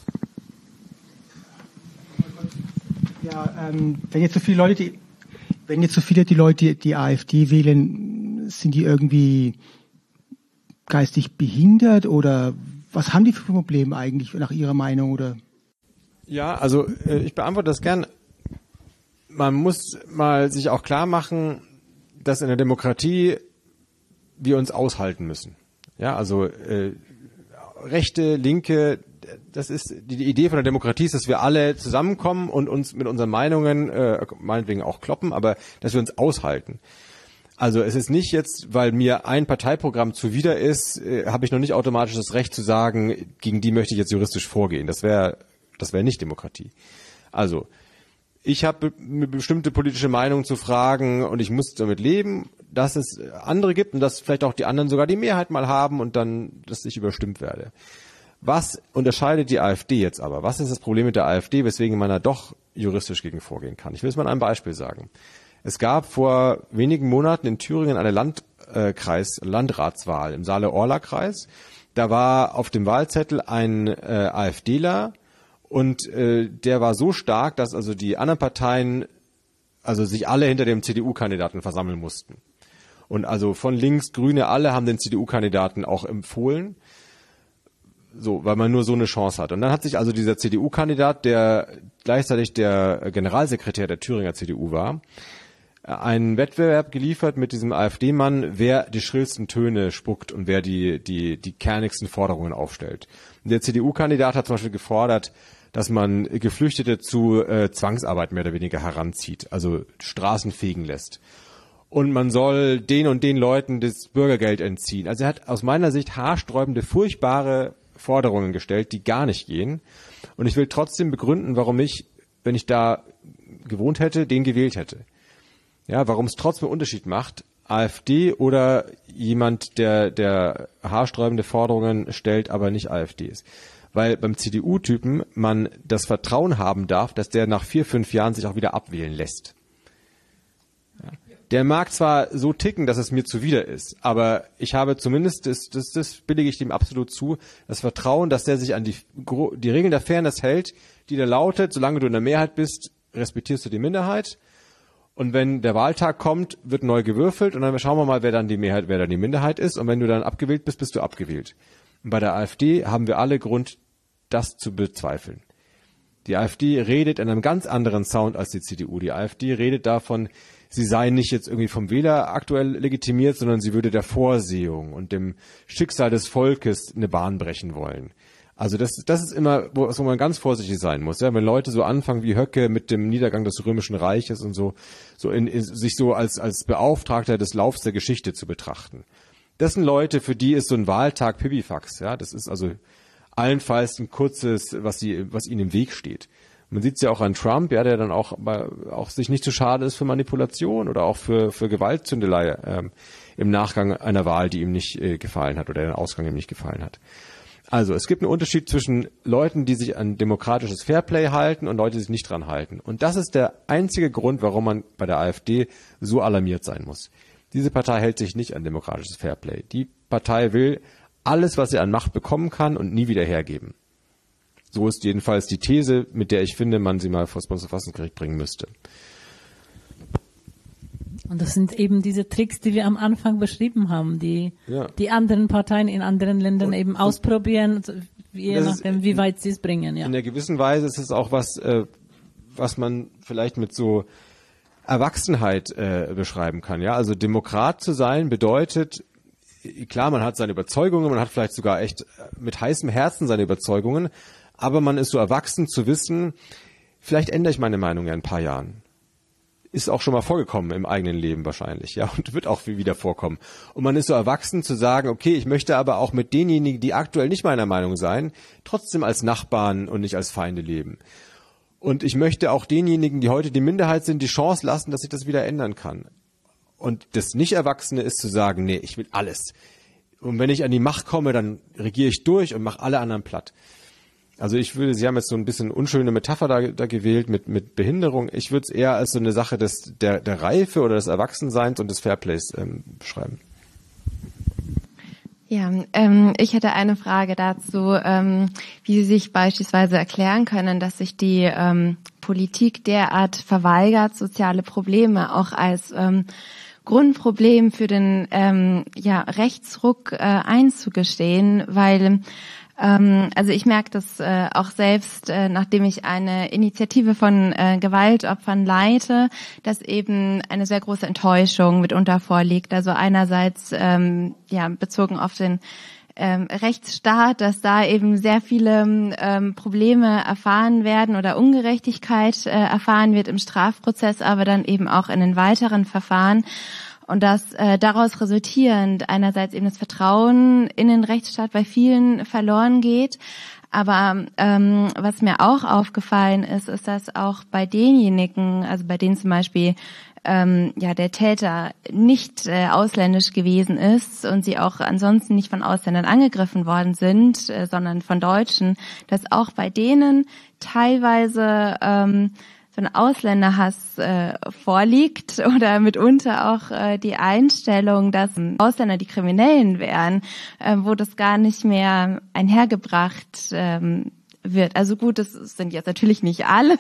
Ja, wenn jetzt so viele die Leute die AfD wählen, sind die irgendwie geistig behindert oder was haben die für Probleme eigentlich nach Ihrer Meinung oder? Ja, also ich beantworte das gern. Man muss mal sich auch klar machen, dass in der Demokratie wir uns aushalten müssen. Ja, also Rechte, Linke, das ist die Idee von der Demokratie ist, dass wir alle zusammenkommen und uns mit unseren Meinungen meinetwegen auch kloppen, aber dass wir uns aushalten. Also es ist nicht jetzt, weil mir ein Parteiprogramm zuwider ist, habe ich noch nicht automatisch das Recht zu sagen, gegen die möchte ich jetzt juristisch vorgehen. Das wäre nicht Demokratie. Also ich habe eine bestimmte politische Meinung zu fragen und ich muss damit leben, dass es andere gibt und dass vielleicht auch die anderen sogar die Mehrheit mal haben und dann, dass ich überstimmt werde. Was unterscheidet die AfD jetzt aber? Was ist das Problem mit der AfD, weswegen man da doch juristisch gegen vorgehen kann? Ich will es mal an einem Beispiel sagen. Es gab vor wenigen Monaten in Thüringen eine Landratswahl im Saale-Orla-Kreis. Da war auf dem Wahlzettel ein AfDler und der war so stark, dass also die anderen Parteien also sich alle hinter dem CDU-Kandidaten versammeln mussten. Und also von links, Grüne, alle haben den CDU-Kandidaten auch empfohlen. So, weil man nur so eine Chance hat. Und dann hat sich also dieser CDU-Kandidat, der gleichzeitig der Generalsekretär der Thüringer CDU war, einen Wettbewerb geliefert mit diesem AfD-Mann, wer die schrillsten Töne spuckt und wer die kernigsten Forderungen aufstellt. Und der CDU-Kandidat hat zum Beispiel gefordert, dass man Geflüchtete zu Zwangsarbeit mehr oder weniger heranzieht, also Straßen fegen lässt. Und man soll den und den Leuten das Bürgergeld entziehen. Also er hat aus meiner Sicht haarsträubende, furchtbare Forderungen gestellt, die gar nicht gehen. Und ich will trotzdem begründen, warum ich, wenn ich da gewohnt hätte, den gewählt hätte. Ja, warum es trotzdem einen Unterschied macht, AfD oder jemand, der haarsträubende Forderungen stellt, aber nicht AfD ist. Weil beim CDU-Typen man das Vertrauen haben darf, dass der nach 4-5 Jahren sich auch wieder abwählen lässt. Ja. Der mag zwar so ticken, dass es mir zuwider ist, aber ich habe zumindest, das billige ich dem absolut zu, das Vertrauen, dass der sich an die Regeln der Fairness hält, die da lautet, solange du in der Mehrheit bist, respektierst du die Minderheit. Und wenn der Wahltag kommt, wird neu gewürfelt und dann schauen wir mal, wer dann die Mehrheit, wer dann die Minderheit ist. Und wenn du dann abgewählt bist, bist du abgewählt. Und bei der AfD haben wir alle Grund, das zu bezweifeln. Die AfD redet in einem ganz anderen Sound als die CDU. Die AfD redet davon, sie sei nicht jetzt irgendwie vom Wähler aktuell legitimiert, sondern sie würde der Vorsehung und dem Schicksal des Volkes eine Bahn brechen wollen. Also das ist immer, wo man ganz vorsichtig sein muss. Ja? Wenn Leute so anfangen wie Höcke mit dem Niedergang des Römischen Reiches und sich so als Beauftragter des Laufs der Geschichte zu betrachten. Das sind Leute, für die ist so ein Wahltag Pipifax. Ja? Das ist also allenfalls ein kurzes, was ihnen im Weg steht. Man sieht es ja auch an Trump, ja, der dann auch sich nicht zu schade ist für Manipulation oder auch für Gewaltzündelei im Nachgang einer Wahl, die ihm nicht gefallen hat oder den Ausgang ihm nicht gefallen hat. Also es gibt einen Unterschied zwischen Leuten, die sich an demokratisches Fairplay halten und Leute, die sich nicht dran halten. Und das ist der einzige Grund, warum man bei der AfD so alarmiert sein muss. Diese Partei hält sich nicht an demokratisches Fairplay. Die Partei will alles, was sie an Macht bekommen kann und nie wieder hergeben. So ist jedenfalls die These, mit der ich finde, man sie mal vor das Bundesverfassungsgericht bringen müsste. Und das sind eben diese Tricks, die wir am Anfang beschrieben haben, die anderen Parteien in anderen Ländern eben ausprobieren, je nachdem, wie weit sie es bringen. Ja. In einer gewissen Weise ist es auch was man vielleicht mit so Erwachsenheit beschreiben kann. Ja, also Demokrat zu sein bedeutet, klar, man hat seine Überzeugungen, man hat vielleicht sogar echt mit heißem Herzen seine Überzeugungen, aber man ist so erwachsen zu wissen, vielleicht ändere ich meine Meinung ja in ein paar Jahren. ist auch schon mal vorgekommen im eigenen Leben wahrscheinlich, ja, und wird auch wieder vorkommen. Und man ist so erwachsen zu sagen, okay, ich möchte aber auch mit denjenigen, die aktuell nicht meiner Meinung sein, trotzdem als Nachbarn und nicht als Feinde leben. Und ich möchte auch denjenigen, die heute die Minderheit sind, die Chance lassen, dass sich das wieder ändern kann. Und das Nicht-Erwachsene ist zu sagen, nee, ich will alles. Und wenn ich an die Macht komme, dann regiere ich durch und mache alle anderen platt. Also Sie haben jetzt so ein bisschen unschöne Metapher da gewählt mit Behinderung. Ich würde es eher als so eine Sache der Reife oder des Erwachsenseins und des Fairplays beschreiben. Ja, ich hätte eine Frage dazu, wie Sie sich beispielsweise erklären können, dass sich die Politik derart verweigert, soziale Probleme auch als Grundproblem für den Rechtsruck einzugestehen, weil also ich merke das auch selbst, nachdem ich eine Initiative von Gewaltopfern leite, dass eben eine sehr große Enttäuschung mitunter vorliegt. Also einerseits bezogen auf den Rechtsstaat, dass da eben sehr viele Probleme erfahren werden oder Ungerechtigkeit erfahren wird im Strafprozess, aber dann eben auch in den weiteren Verfahren. Und dass daraus resultierend einerseits eben das Vertrauen in den Rechtsstaat bei vielen verloren geht. Aber was mir auch aufgefallen ist, ist, dass auch bei denjenigen, also bei denen zum Beispiel der Täter nicht ausländisch gewesen ist und sie auch ansonsten nicht von Ausländern angegriffen worden sind, sondern von Deutschen, dass auch bei denen teilweise so ein Ausländerhass vorliegt oder mitunter auch die Einstellung, dass Ausländer die Kriminellen wären, wo das gar nicht mehr einhergebracht wird. Also gut, das sind jetzt natürlich nicht alle,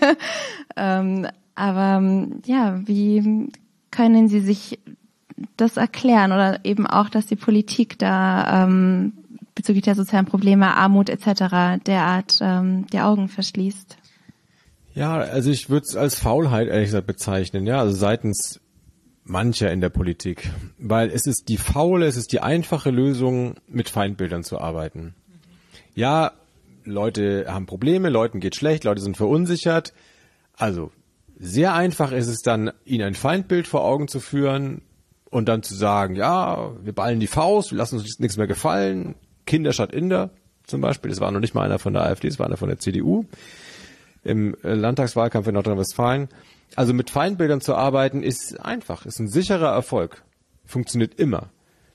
aber wie können Sie sich das erklären oder eben auch, dass die Politik da bezüglich der sozialen Probleme, Armut etc. derart die Augen verschließt? Ja, also ich würde es als Faulheit ehrlich gesagt bezeichnen, ja, also seitens mancher in der Politik, weil es ist die einfache Lösung, mit Feindbildern zu arbeiten. Ja, Leute haben Probleme, Leuten geht schlecht, Leute sind verunsichert, also sehr einfach ist es dann, ihnen ein Feindbild vor Augen zu führen und dann zu sagen, ja, wir ballen die Faust, wir lassen uns nichts mehr gefallen, Kinder statt Inder zum Beispiel, das war noch nicht mal einer von der AfD, das war einer von der CDU. Im Landtagswahlkampf in Nordrhein-Westfalen. Also mit Feindbildern zu arbeiten ist einfach, ist ein sicherer Erfolg. Funktioniert immer.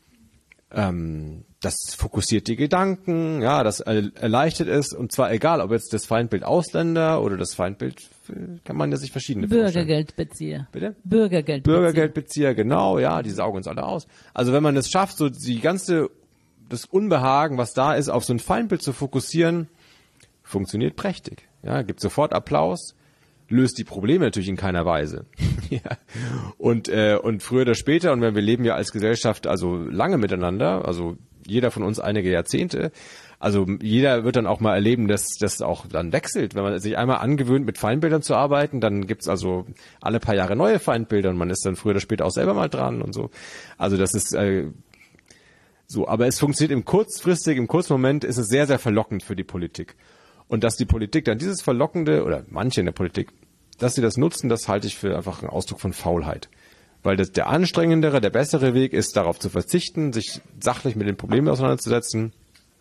Das fokussiert die Gedanken, ja, das erleichtert es und zwar egal, ob jetzt das Feindbild Ausländer oder das Feindbild, kann man ja sich verschiedene Bürgergeldbezieher. Bitte? Bürgergeldbezieher, genau, ja, die saugen uns alle aus. Also wenn man es schafft, so das Unbehagen, was da ist, auf so ein Feindbild zu fokussieren, funktioniert prächtig. Ja, gibt sofort Applaus, löst die Probleme natürlich in keiner Weise. Ja. Und früher oder später, und wir leben ja als Gesellschaft also lange miteinander, also jeder von uns einige Jahrzehnte, also jeder wird dann auch mal erleben, dass das auch dann wechselt. Wenn man sich einmal angewöhnt, mit Feindbildern zu arbeiten, dann gibt's also alle paar Jahre neue Feindbilder und man ist dann früher oder später auch selber mal dran und so. Also das ist so, aber es funktioniert im kurzen Moment ist es sehr, sehr verlockend für die Politik. Und dass die Politik dann dieses Verlockende, oder manche in der Politik, dass sie das nutzen, das halte ich für einfach einen Ausdruck von Faulheit. Weil der anstrengendere, der bessere Weg ist, darauf zu verzichten, sich sachlich mit den Problemen auseinanderzusetzen.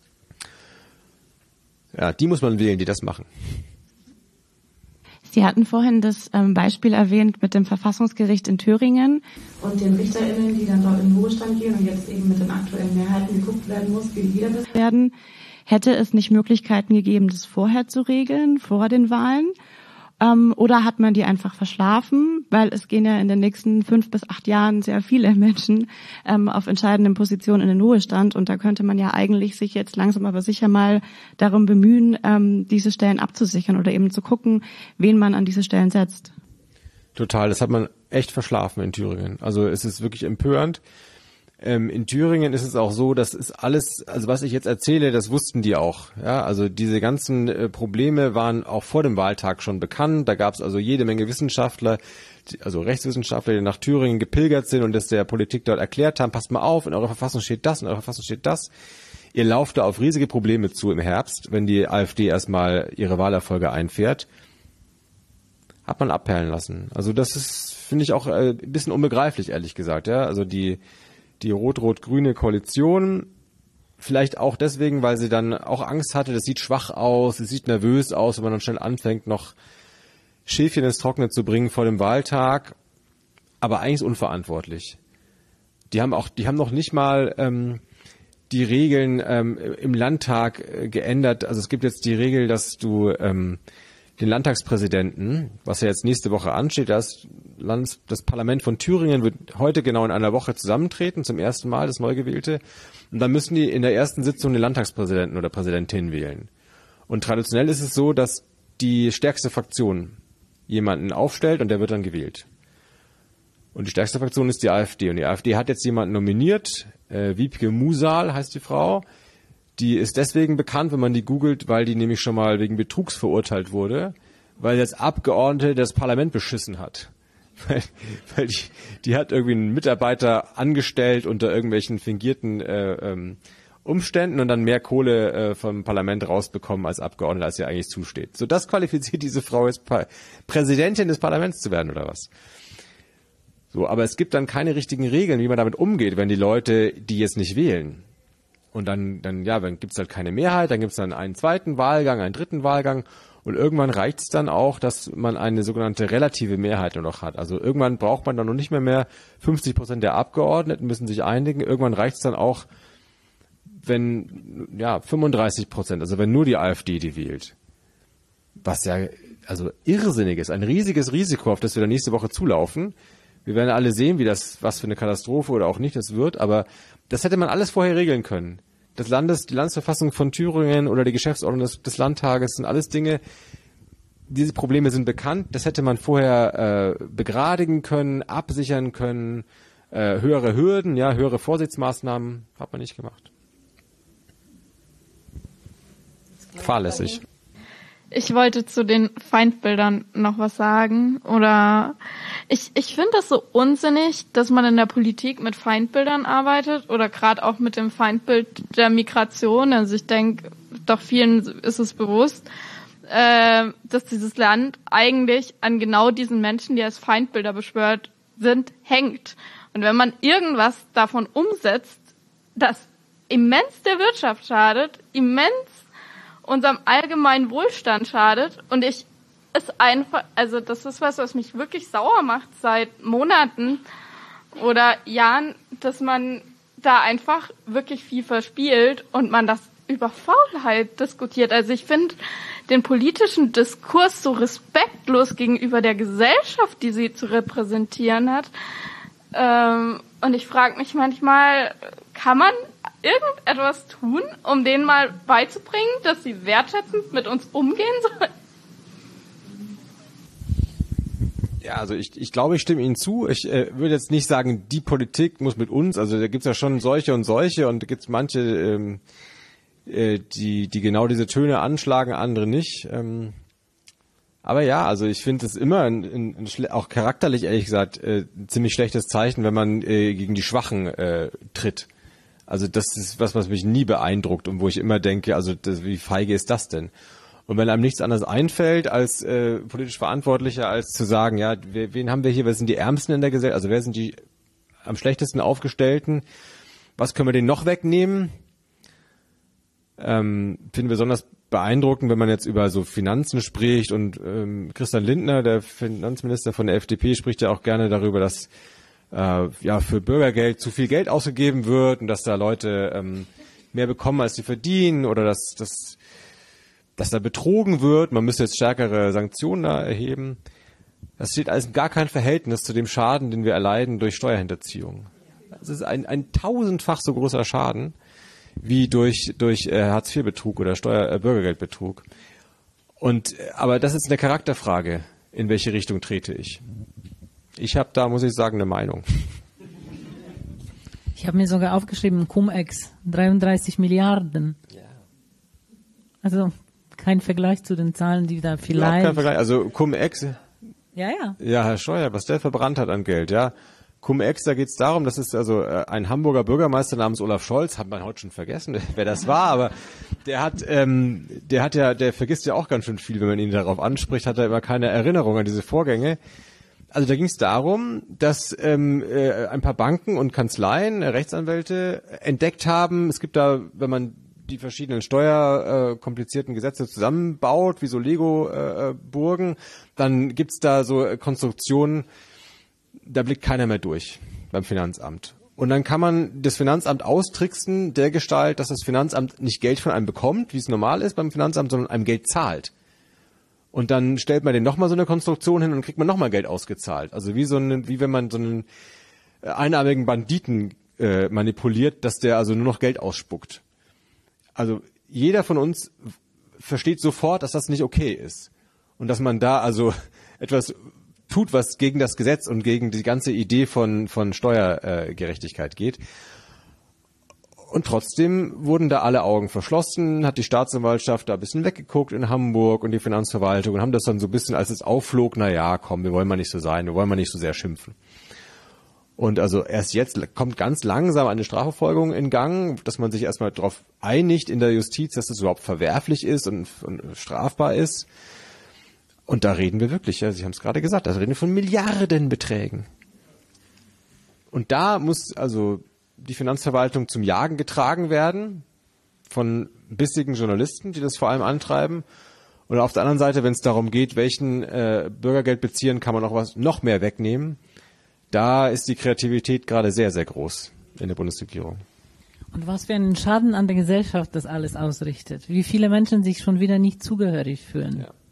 Ja, die muss man wählen, die das machen. Sie hatten vorhin das Beispiel erwähnt mit dem Verfassungsgericht in Thüringen und den RichterInnen, die dann dort in den Ruhestand gehen und jetzt eben mit den aktuellen Mehrheiten geguckt werden muss, wie die wiederbesetzt werden. Hätte es nicht Möglichkeiten gegeben, das vorher zu regeln, vor den Wahlen? Oder hat man die einfach verschlafen? Weil es gehen ja in den nächsten 5 bis 8 Jahren sehr viele Menschen auf entscheidenden Positionen in den Ruhestand. Und da könnte man ja eigentlich sich jetzt langsam aber sicher mal darum bemühen, diese Stellen abzusichern oder eben zu gucken, wen man an diese Stellen setzt. Total, das hat man echt verschlafen in Thüringen. Also es ist wirklich empörend. In Thüringen ist es auch so, das ist alles, also was ich jetzt erzähle, das wussten die auch. Ja, also diese ganzen Probleme waren auch vor dem Wahltag schon bekannt. Da gab es also jede Menge Wissenschaftler, also Rechtswissenschaftler, die nach Thüringen gepilgert sind und das der Politik dort erklärt haben, passt mal auf, in eurer Verfassung steht das, in eurer Verfassung steht das. Ihr lauft da auf riesige Probleme zu im Herbst, wenn die AfD erstmal ihre Wahlerfolge einfährt. Hat man abperlen lassen. Also das ist finde ich auch ein bisschen unbegreiflich, ehrlich gesagt. Ja, also die rot-rot-grüne Koalition, vielleicht auch deswegen, weil sie dann auch Angst hatte, das sieht schwach aus, es sieht nervös aus, wenn man dann schnell anfängt, noch Schäfchen ins Trockene zu bringen vor dem Wahltag, aber eigentlich unverantwortlich. Die haben noch nicht mal die Regeln im Landtag geändert. Also es gibt jetzt die Regel, dass du den Landtagspräsidenten, was ja jetzt nächste Woche ansteht, das Parlament von Thüringen wird heute genau in einer Woche zusammentreten, zum ersten Mal, das neu gewählte. Und dann müssen die in der ersten Sitzung den Landtagspräsidenten oder Präsidentin wählen. Und traditionell ist es so, dass die stärkste Fraktion jemanden aufstellt und der wird dann gewählt. Und die stärkste Fraktion ist die AfD. Und die AfD hat jetzt jemanden nominiert, Wiebke Musal heißt die Frau. Die ist deswegen bekannt, wenn man die googelt, weil die nämlich schon mal wegen Betrugs verurteilt wurde, weil sie als Abgeordnete das Parlament beschissen hat. Weil die hat irgendwie einen Mitarbeiter angestellt unter irgendwelchen fingierten Umständen und dann mehr Kohle vom Parlament rausbekommen als Abgeordnete, als ihr eigentlich zusteht. So, das qualifiziert diese Frau jetzt Präsidentin des Parlaments zu werden, oder was? So, aber es gibt dann keine richtigen Regeln, wie man damit umgeht, wenn die Leute die jetzt nicht wählen. Und dann gibt's halt keine Mehrheit, dann gibt's dann einen zweiten Wahlgang, einen dritten Wahlgang und irgendwann reicht's dann auch, dass man eine sogenannte relative Mehrheit nur noch hat. Also irgendwann braucht man dann noch nicht mehr 50% der Abgeordneten müssen sich einigen. Irgendwann reicht's dann auch, wenn 35%, also wenn nur die AfD die wählt. Was ja also irrsinnig ist, ein riesiges Risiko, auf das wir dann nächste Woche zulaufen. Wir werden alle sehen, was für eine Katastrophe oder auch nicht das wird, aber das hätte man alles vorher regeln können. Die Landesverfassung von Thüringen oder die Geschäftsordnung des Landtages sind alles Dinge, diese Probleme sind bekannt, das hätte man vorher begradigen können, absichern können, höhere Hürden, höhere Vorsichtsmaßnahmen, hat man nicht gemacht. Fahrlässig. Ich wollte zu den Feindbildern noch was sagen. Oder ich finde das so unsinnig, dass man in der Politik mit Feindbildern arbeitet oder gerade auch mit dem Feindbild der Migration. Also ich denke, doch vielen ist es bewusst, dass dieses Land eigentlich an genau diesen Menschen, die als Feindbilder beschwört sind, hängt. Und wenn man irgendwas davon umsetzt, das immens der Wirtschaft schadet, immens unserem allgemeinen Wohlstand schadet und das ist was mich wirklich sauer macht seit Monaten oder Jahren, dass man da einfach wirklich viel verspielt und man das über Faulheit diskutiert. Also ich finde den politischen Diskurs so respektlos gegenüber der Gesellschaft, die sie zu repräsentieren hat. Und ich frage mich manchmal, kann man irgendetwas tun, um denen mal beizubringen, dass sie wertschätzend mit uns umgehen sollen? Ja, also ich glaube, ich stimme Ihnen zu. Ich würde jetzt nicht sagen, die Politik muss mit uns, also da gibt's ja schon solche und da gibt's manche, die genau diese Töne anschlagen, andere nicht. Aber ja, also ich finde es immer auch charakterlich, ehrlich gesagt, ein ziemlich schlechtes Zeichen, wenn man gegen die Schwachen tritt. Also das ist was mich nie beeindruckt und wo ich immer denke, also wie feige ist das denn? Und wenn einem nichts anderes einfällt als politisch Verantwortlicher, als zu sagen, ja, wen haben wir hier, wer sind die Ärmsten in der Gesellschaft, also wer sind die am schlechtesten Aufgestellten, was können wir denen noch wegnehmen? Finden wir besonders beeindruckend, wenn man jetzt über so Finanzen spricht und Christian Lindner, der Finanzminister von der FDP, spricht ja auch gerne darüber, dass für Bürgergeld zu viel Geld ausgegeben wird und dass da Leute mehr bekommen, als sie verdienen oder dass da betrogen wird. Man müsste jetzt stärkere Sanktionen da erheben. Das steht alles in gar kein Verhältnis zu dem Schaden, den wir erleiden durch Steuerhinterziehung. Das ist ein tausendfach so großer Schaden wie durch Hartz-IV-Betrug oder Bürgergeldbetrug. Aber das ist eine Charakterfrage. In welche Richtung trete ich? Ich habe da, muss ich sagen, eine Meinung. Ich habe mir sogar aufgeschrieben, Cum-Ex, 33 Milliarden. Ja. Also kein Vergleich zu den Zahlen, die da vielleicht... Kein Vergleich, also Cum-Ex... Ja. Ja, Herr Scheuer, was der verbrannt hat an Geld, ja. Cum-Ex, da geht's darum, das ist also ein Hamburger Bürgermeister namens Olaf Scholz, hat man heute schon vergessen, wer das war, aber der vergisst ja auch ganz schön viel, wenn man ihn darauf anspricht, hat er immer keine Erinnerung an diese Vorgänge. Also da ging es darum, dass ein paar Banken und Kanzleien, Rechtsanwälte entdeckt haben, es gibt da, wenn man die verschiedenen steuerkomplizierten Gesetze zusammenbaut, wie so Lego-Burgen, dann gibt's da so Konstruktionen, da blickt keiner mehr durch beim Finanzamt. Und dann kann man das Finanzamt austricksen, dergestalt, dass das Finanzamt nicht Geld von einem bekommt, wie es normal ist beim Finanzamt, sondern einem Geld zahlt. Und dann stellt man den nochmal so eine Konstruktion hin und kriegt man nochmal Geld ausgezahlt. Also wie wenn man so einen einarmigen Banditen manipuliert, dass der also nur noch Geld ausspuckt. Also jeder von uns versteht sofort, dass das nicht okay ist. Und dass man da also etwas tut, was gegen das Gesetz und gegen die ganze Idee von Steuergerechtigkeit geht. Und trotzdem wurden da alle Augen verschlossen, hat die Staatsanwaltschaft da ein bisschen weggeguckt in Hamburg und die Finanzverwaltung und haben das dann so ein bisschen, als es aufflog, na ja, komm, wir wollen mal nicht so sein, wir wollen mal nicht so sehr schimpfen. Und also erst jetzt kommt ganz langsam eine Strafverfolgung in Gang, dass man sich erstmal darauf einigt in der Justiz, dass das überhaupt verwerflich ist und strafbar ist. Und da reden wir wirklich, ja, Sie haben es gerade gesagt, da reden wir von Milliardenbeträgen. Und da muss also die Finanzverwaltung zum Jagen getragen werden von bissigen Journalisten, die das vor allem antreiben. Und auf der anderen Seite, wenn es darum geht, welchen Bürgergeldbeziehern kann man noch mehr wegnehmen, da ist die Kreativität gerade sehr, sehr groß in der Bundesregierung. Und was für einen Schaden an der Gesellschaft das alles ausrichtet. Wie viele Menschen sich schon wieder nicht zugehörig fühlen. Ja.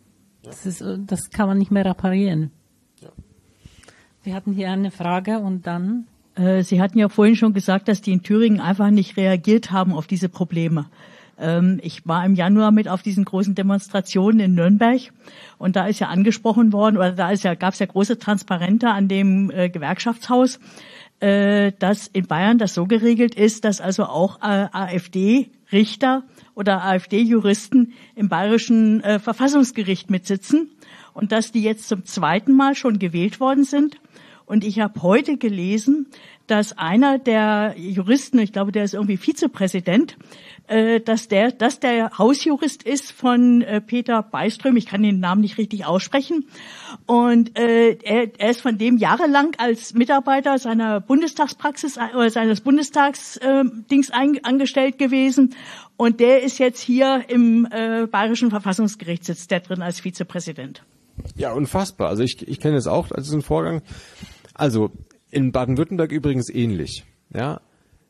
Das kann man nicht mehr reparieren. Ja. Wir hatten hier eine Frage und dann... Sie hatten ja vorhin schon gesagt, dass die in Thüringen einfach nicht reagiert haben auf diese Probleme. Ich war im Januar mit auf diesen großen Demonstrationen in Nürnberg und da ist ja angesprochen worden, oder gab es ja große Transparente an dem Gewerkschaftshaus, dass in Bayern das so geregelt ist, dass also auch AfD-Richter oder AfD-Juristen im bayerischen Verfassungsgericht mitsitzen und dass die jetzt zum zweiten Mal schon gewählt worden sind. Und ich habe heute gelesen, dass einer der Juristen, ich glaube, der ist irgendwie Vizepräsident, dass der Hausjurist ist von Peter Byström, ich kann den Namen nicht richtig aussprechen. Und er ist von dem jahrelang als Mitarbeiter seiner Bundestagspraxis oder seines Bundestagsdings angestellt gewesen. Und der ist jetzt hier im Bayerischen Verfassungsgericht, sitzt der drin als Vizepräsident. Ja, unfassbar. Also ich kenne es auch als diesen Vorgang. Also in Baden-Württemberg übrigens ähnlich. Ja,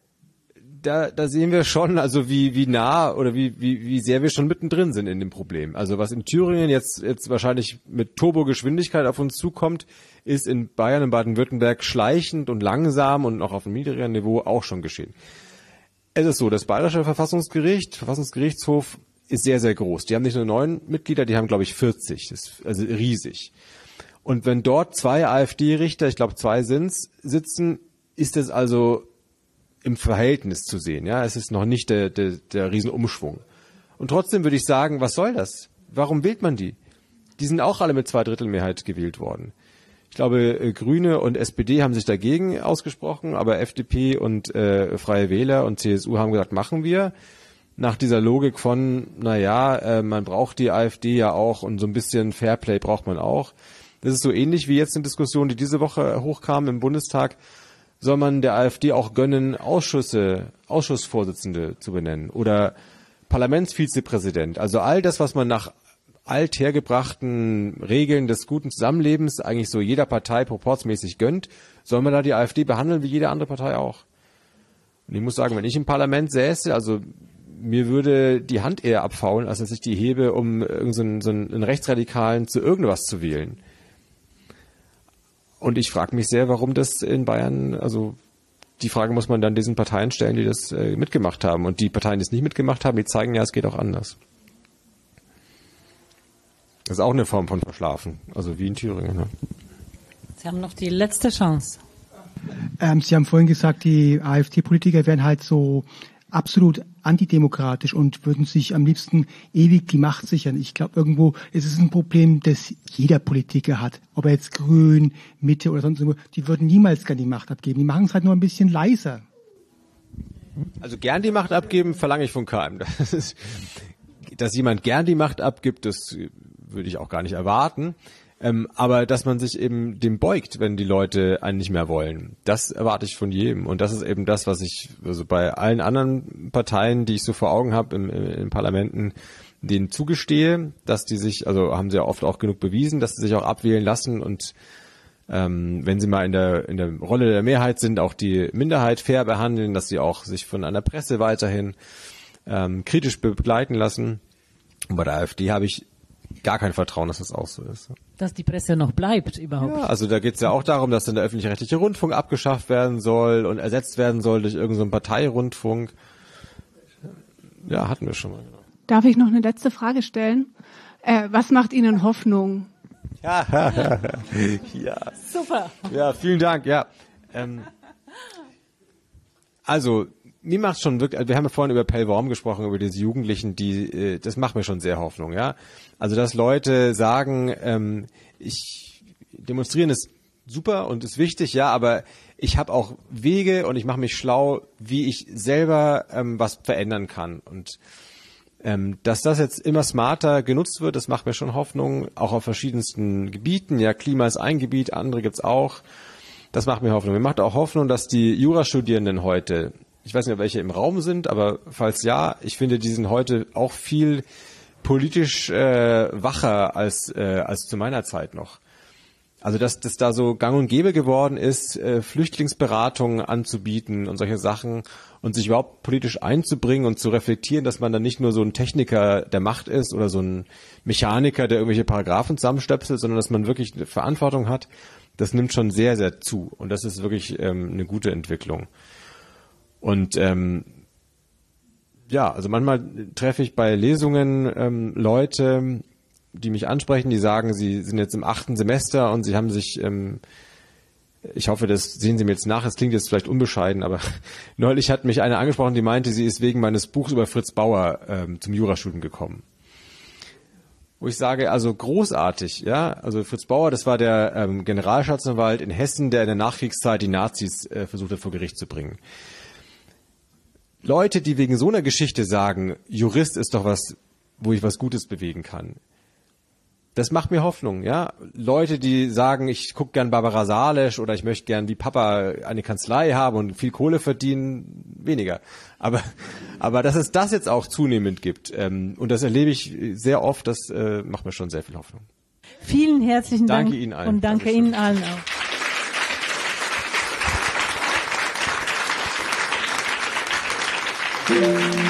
da sehen wir schon, also wie nah oder wie sehr wir schon mittendrin sind in dem Problem. Also was in Thüringen jetzt wahrscheinlich mit Turbogeschwindigkeit auf uns zukommt, ist in Bayern und Baden-Württemberg schleichend und langsam und auch auf einem niedrigeren Niveau auch schon geschehen. Es ist so, das Bayerische Verfassungsgerichtshof ist sehr, sehr groß. Die haben nicht nur 9 Mitglieder, die haben, glaube ich, 40. Das ist also riesig. Und wenn dort 2 AfD-Richter, ich glaube 2 sitzen, ist es also im Verhältnis zu sehen. Ja, es ist noch nicht der Riesenumschwung. Und trotzdem würde ich sagen, was soll das? Warum wählt man die? Die sind auch alle mit 2/3 gewählt worden. Ich glaube, Grüne und SPD haben sich dagegen ausgesprochen, aber FDP und Freie Wähler und CSU haben gesagt, machen wir. Nach dieser Logik von, man braucht die AfD ja auch und so ein bisschen Fairplay braucht man auch. Das ist so ähnlich wie jetzt eine Diskussion, die diese Woche hochkam im Bundestag. Soll man der AfD auch gönnen, Ausschussvorsitzende zu benennen oder Parlamentsvizepräsident? Also all das, was man nach althergebrachten Regeln des guten Zusammenlebens eigentlich so jeder Partei proportsmäßig gönnt, soll man da die AfD behandeln wie jede andere Partei auch. Und ich muss sagen, wenn ich im Parlament säße, also mir würde die Hand eher abfaulen, als dass ich die hebe, um irgendeinen so einen Rechtsradikalen zu irgendwas zu wählen. Und ich frage mich sehr, warum das in Bayern, also die Frage muss man dann diesen Parteien stellen, die das mitgemacht haben. Und die Parteien, die es nicht mitgemacht haben, die zeigen ja, es geht auch anders. Das ist auch eine Form von Verschlafen, also wie in Thüringen. Ne? Sie haben noch die letzte Chance. Sie haben vorhin gesagt, die AfD-Politiker wären halt so absolut antidemokratisch und würden sich am liebsten ewig die Macht sichern. Ich glaube, irgendwo ist es ein Problem, das jeder Politiker hat. Ob er jetzt Grün, Mitte oder sonst irgendwo, die würden niemals gern die Macht abgeben. Die machen es halt nur ein bisschen leiser. Also gern die Macht abgeben, verlange ich von keinem. Dass jemand gern die Macht abgibt, das würde ich auch gar nicht erwarten. Aber dass man sich eben dem beugt, wenn die Leute einen nicht mehr wollen, das erwarte ich von jedem. Und das ist eben das, was ich also bei allen anderen Parteien, die ich so vor Augen habe in Parlamenten, denen zugestehe, dass die sich, also haben sie ja oft auch genug bewiesen, dass sie sich auch abwählen lassen und wenn sie mal in der Rolle der Mehrheit sind, auch die Minderheit fair behandeln, dass sie auch sich von einer Presse weiterhin kritisch begleiten lassen. Und bei der AfD habe ich gar kein Vertrauen, dass das auch so ist. Dass die Presse noch bleibt überhaupt. Ja, also da geht es ja auch darum, dass dann der öffentlich-rechtliche Rundfunk abgeschafft werden soll und ersetzt werden soll durch irgendeinen so Parteirundfunk. Ja, hatten wir schon mal. Genau. Darf ich noch eine letzte Frage stellen? Was macht Ihnen Hoffnung? Ja. Super. Ja, vielen Dank. Ja. Also mir macht schon wirklich, wir haben ja vorhin über Pell Worm gesprochen, über diese Jugendlichen, die, das macht mir schon sehr Hoffnung, ja. Also dass Leute sagen, demonstrieren ist super und ist wichtig, ja, aber ich habe auch Wege und ich mache mich schlau, wie ich selber was verändern kann. Und dass das jetzt immer smarter genutzt wird, das macht mir schon Hoffnung, auch auf verschiedensten Gebieten. Ja, Klima ist ein Gebiet, andere gibt's auch. Das macht mir Hoffnung. Mir macht auch Hoffnung, dass die Jurastudierenden heute, ich weiß nicht, ob welche im Raum sind, aber falls ja, ich finde, die sind heute auch viel politisch wacher als zu meiner Zeit noch. Also dass das da so gang und gäbe geworden ist, Flüchtlingsberatungen anzubieten und solche Sachen und sich überhaupt politisch einzubringen und zu reflektieren, dass man dann nicht nur so ein Techniker der Macht ist oder so ein Mechaniker, der irgendwelche Paragraphen zusammenstöpselt, sondern dass man wirklich eine Verantwortung hat, das nimmt schon sehr, sehr zu. Und das ist wirklich eine gute Entwicklung. Und ja, also manchmal treffe ich bei Lesungen Leute, die mich ansprechen, die sagen, sie sind jetzt im 8. Semester und sie haben sich, ich hoffe, das sehen Sie mir jetzt nach, es klingt jetzt vielleicht unbescheiden, aber neulich hat mich eine angesprochen, die meinte, sie ist wegen meines Buchs über Fritz Bauer zum Jurastudium gekommen. Wo ich sage, also großartig, ja, also Fritz Bauer, das war der Generalstaatsanwalt in Hessen, der in der Nachkriegszeit die Nazis versucht hat vor Gericht zu bringen. Leute, die wegen so einer Geschichte sagen, Jurist ist doch was, wo ich was Gutes bewegen kann. Das macht mir Hoffnung, ja. Leute, die sagen, ich gucke gern Barbara Salesch oder ich möchte gern wie Papa eine Kanzlei haben und viel Kohle verdienen, weniger. Aber dass es das jetzt auch zunehmend gibt, und das erlebe ich sehr oft, das macht mir schon sehr viel Hoffnung. Vielen herzlichen Dank. Danke Ihnen allen. Und danke Ihnen allen auch. Applaus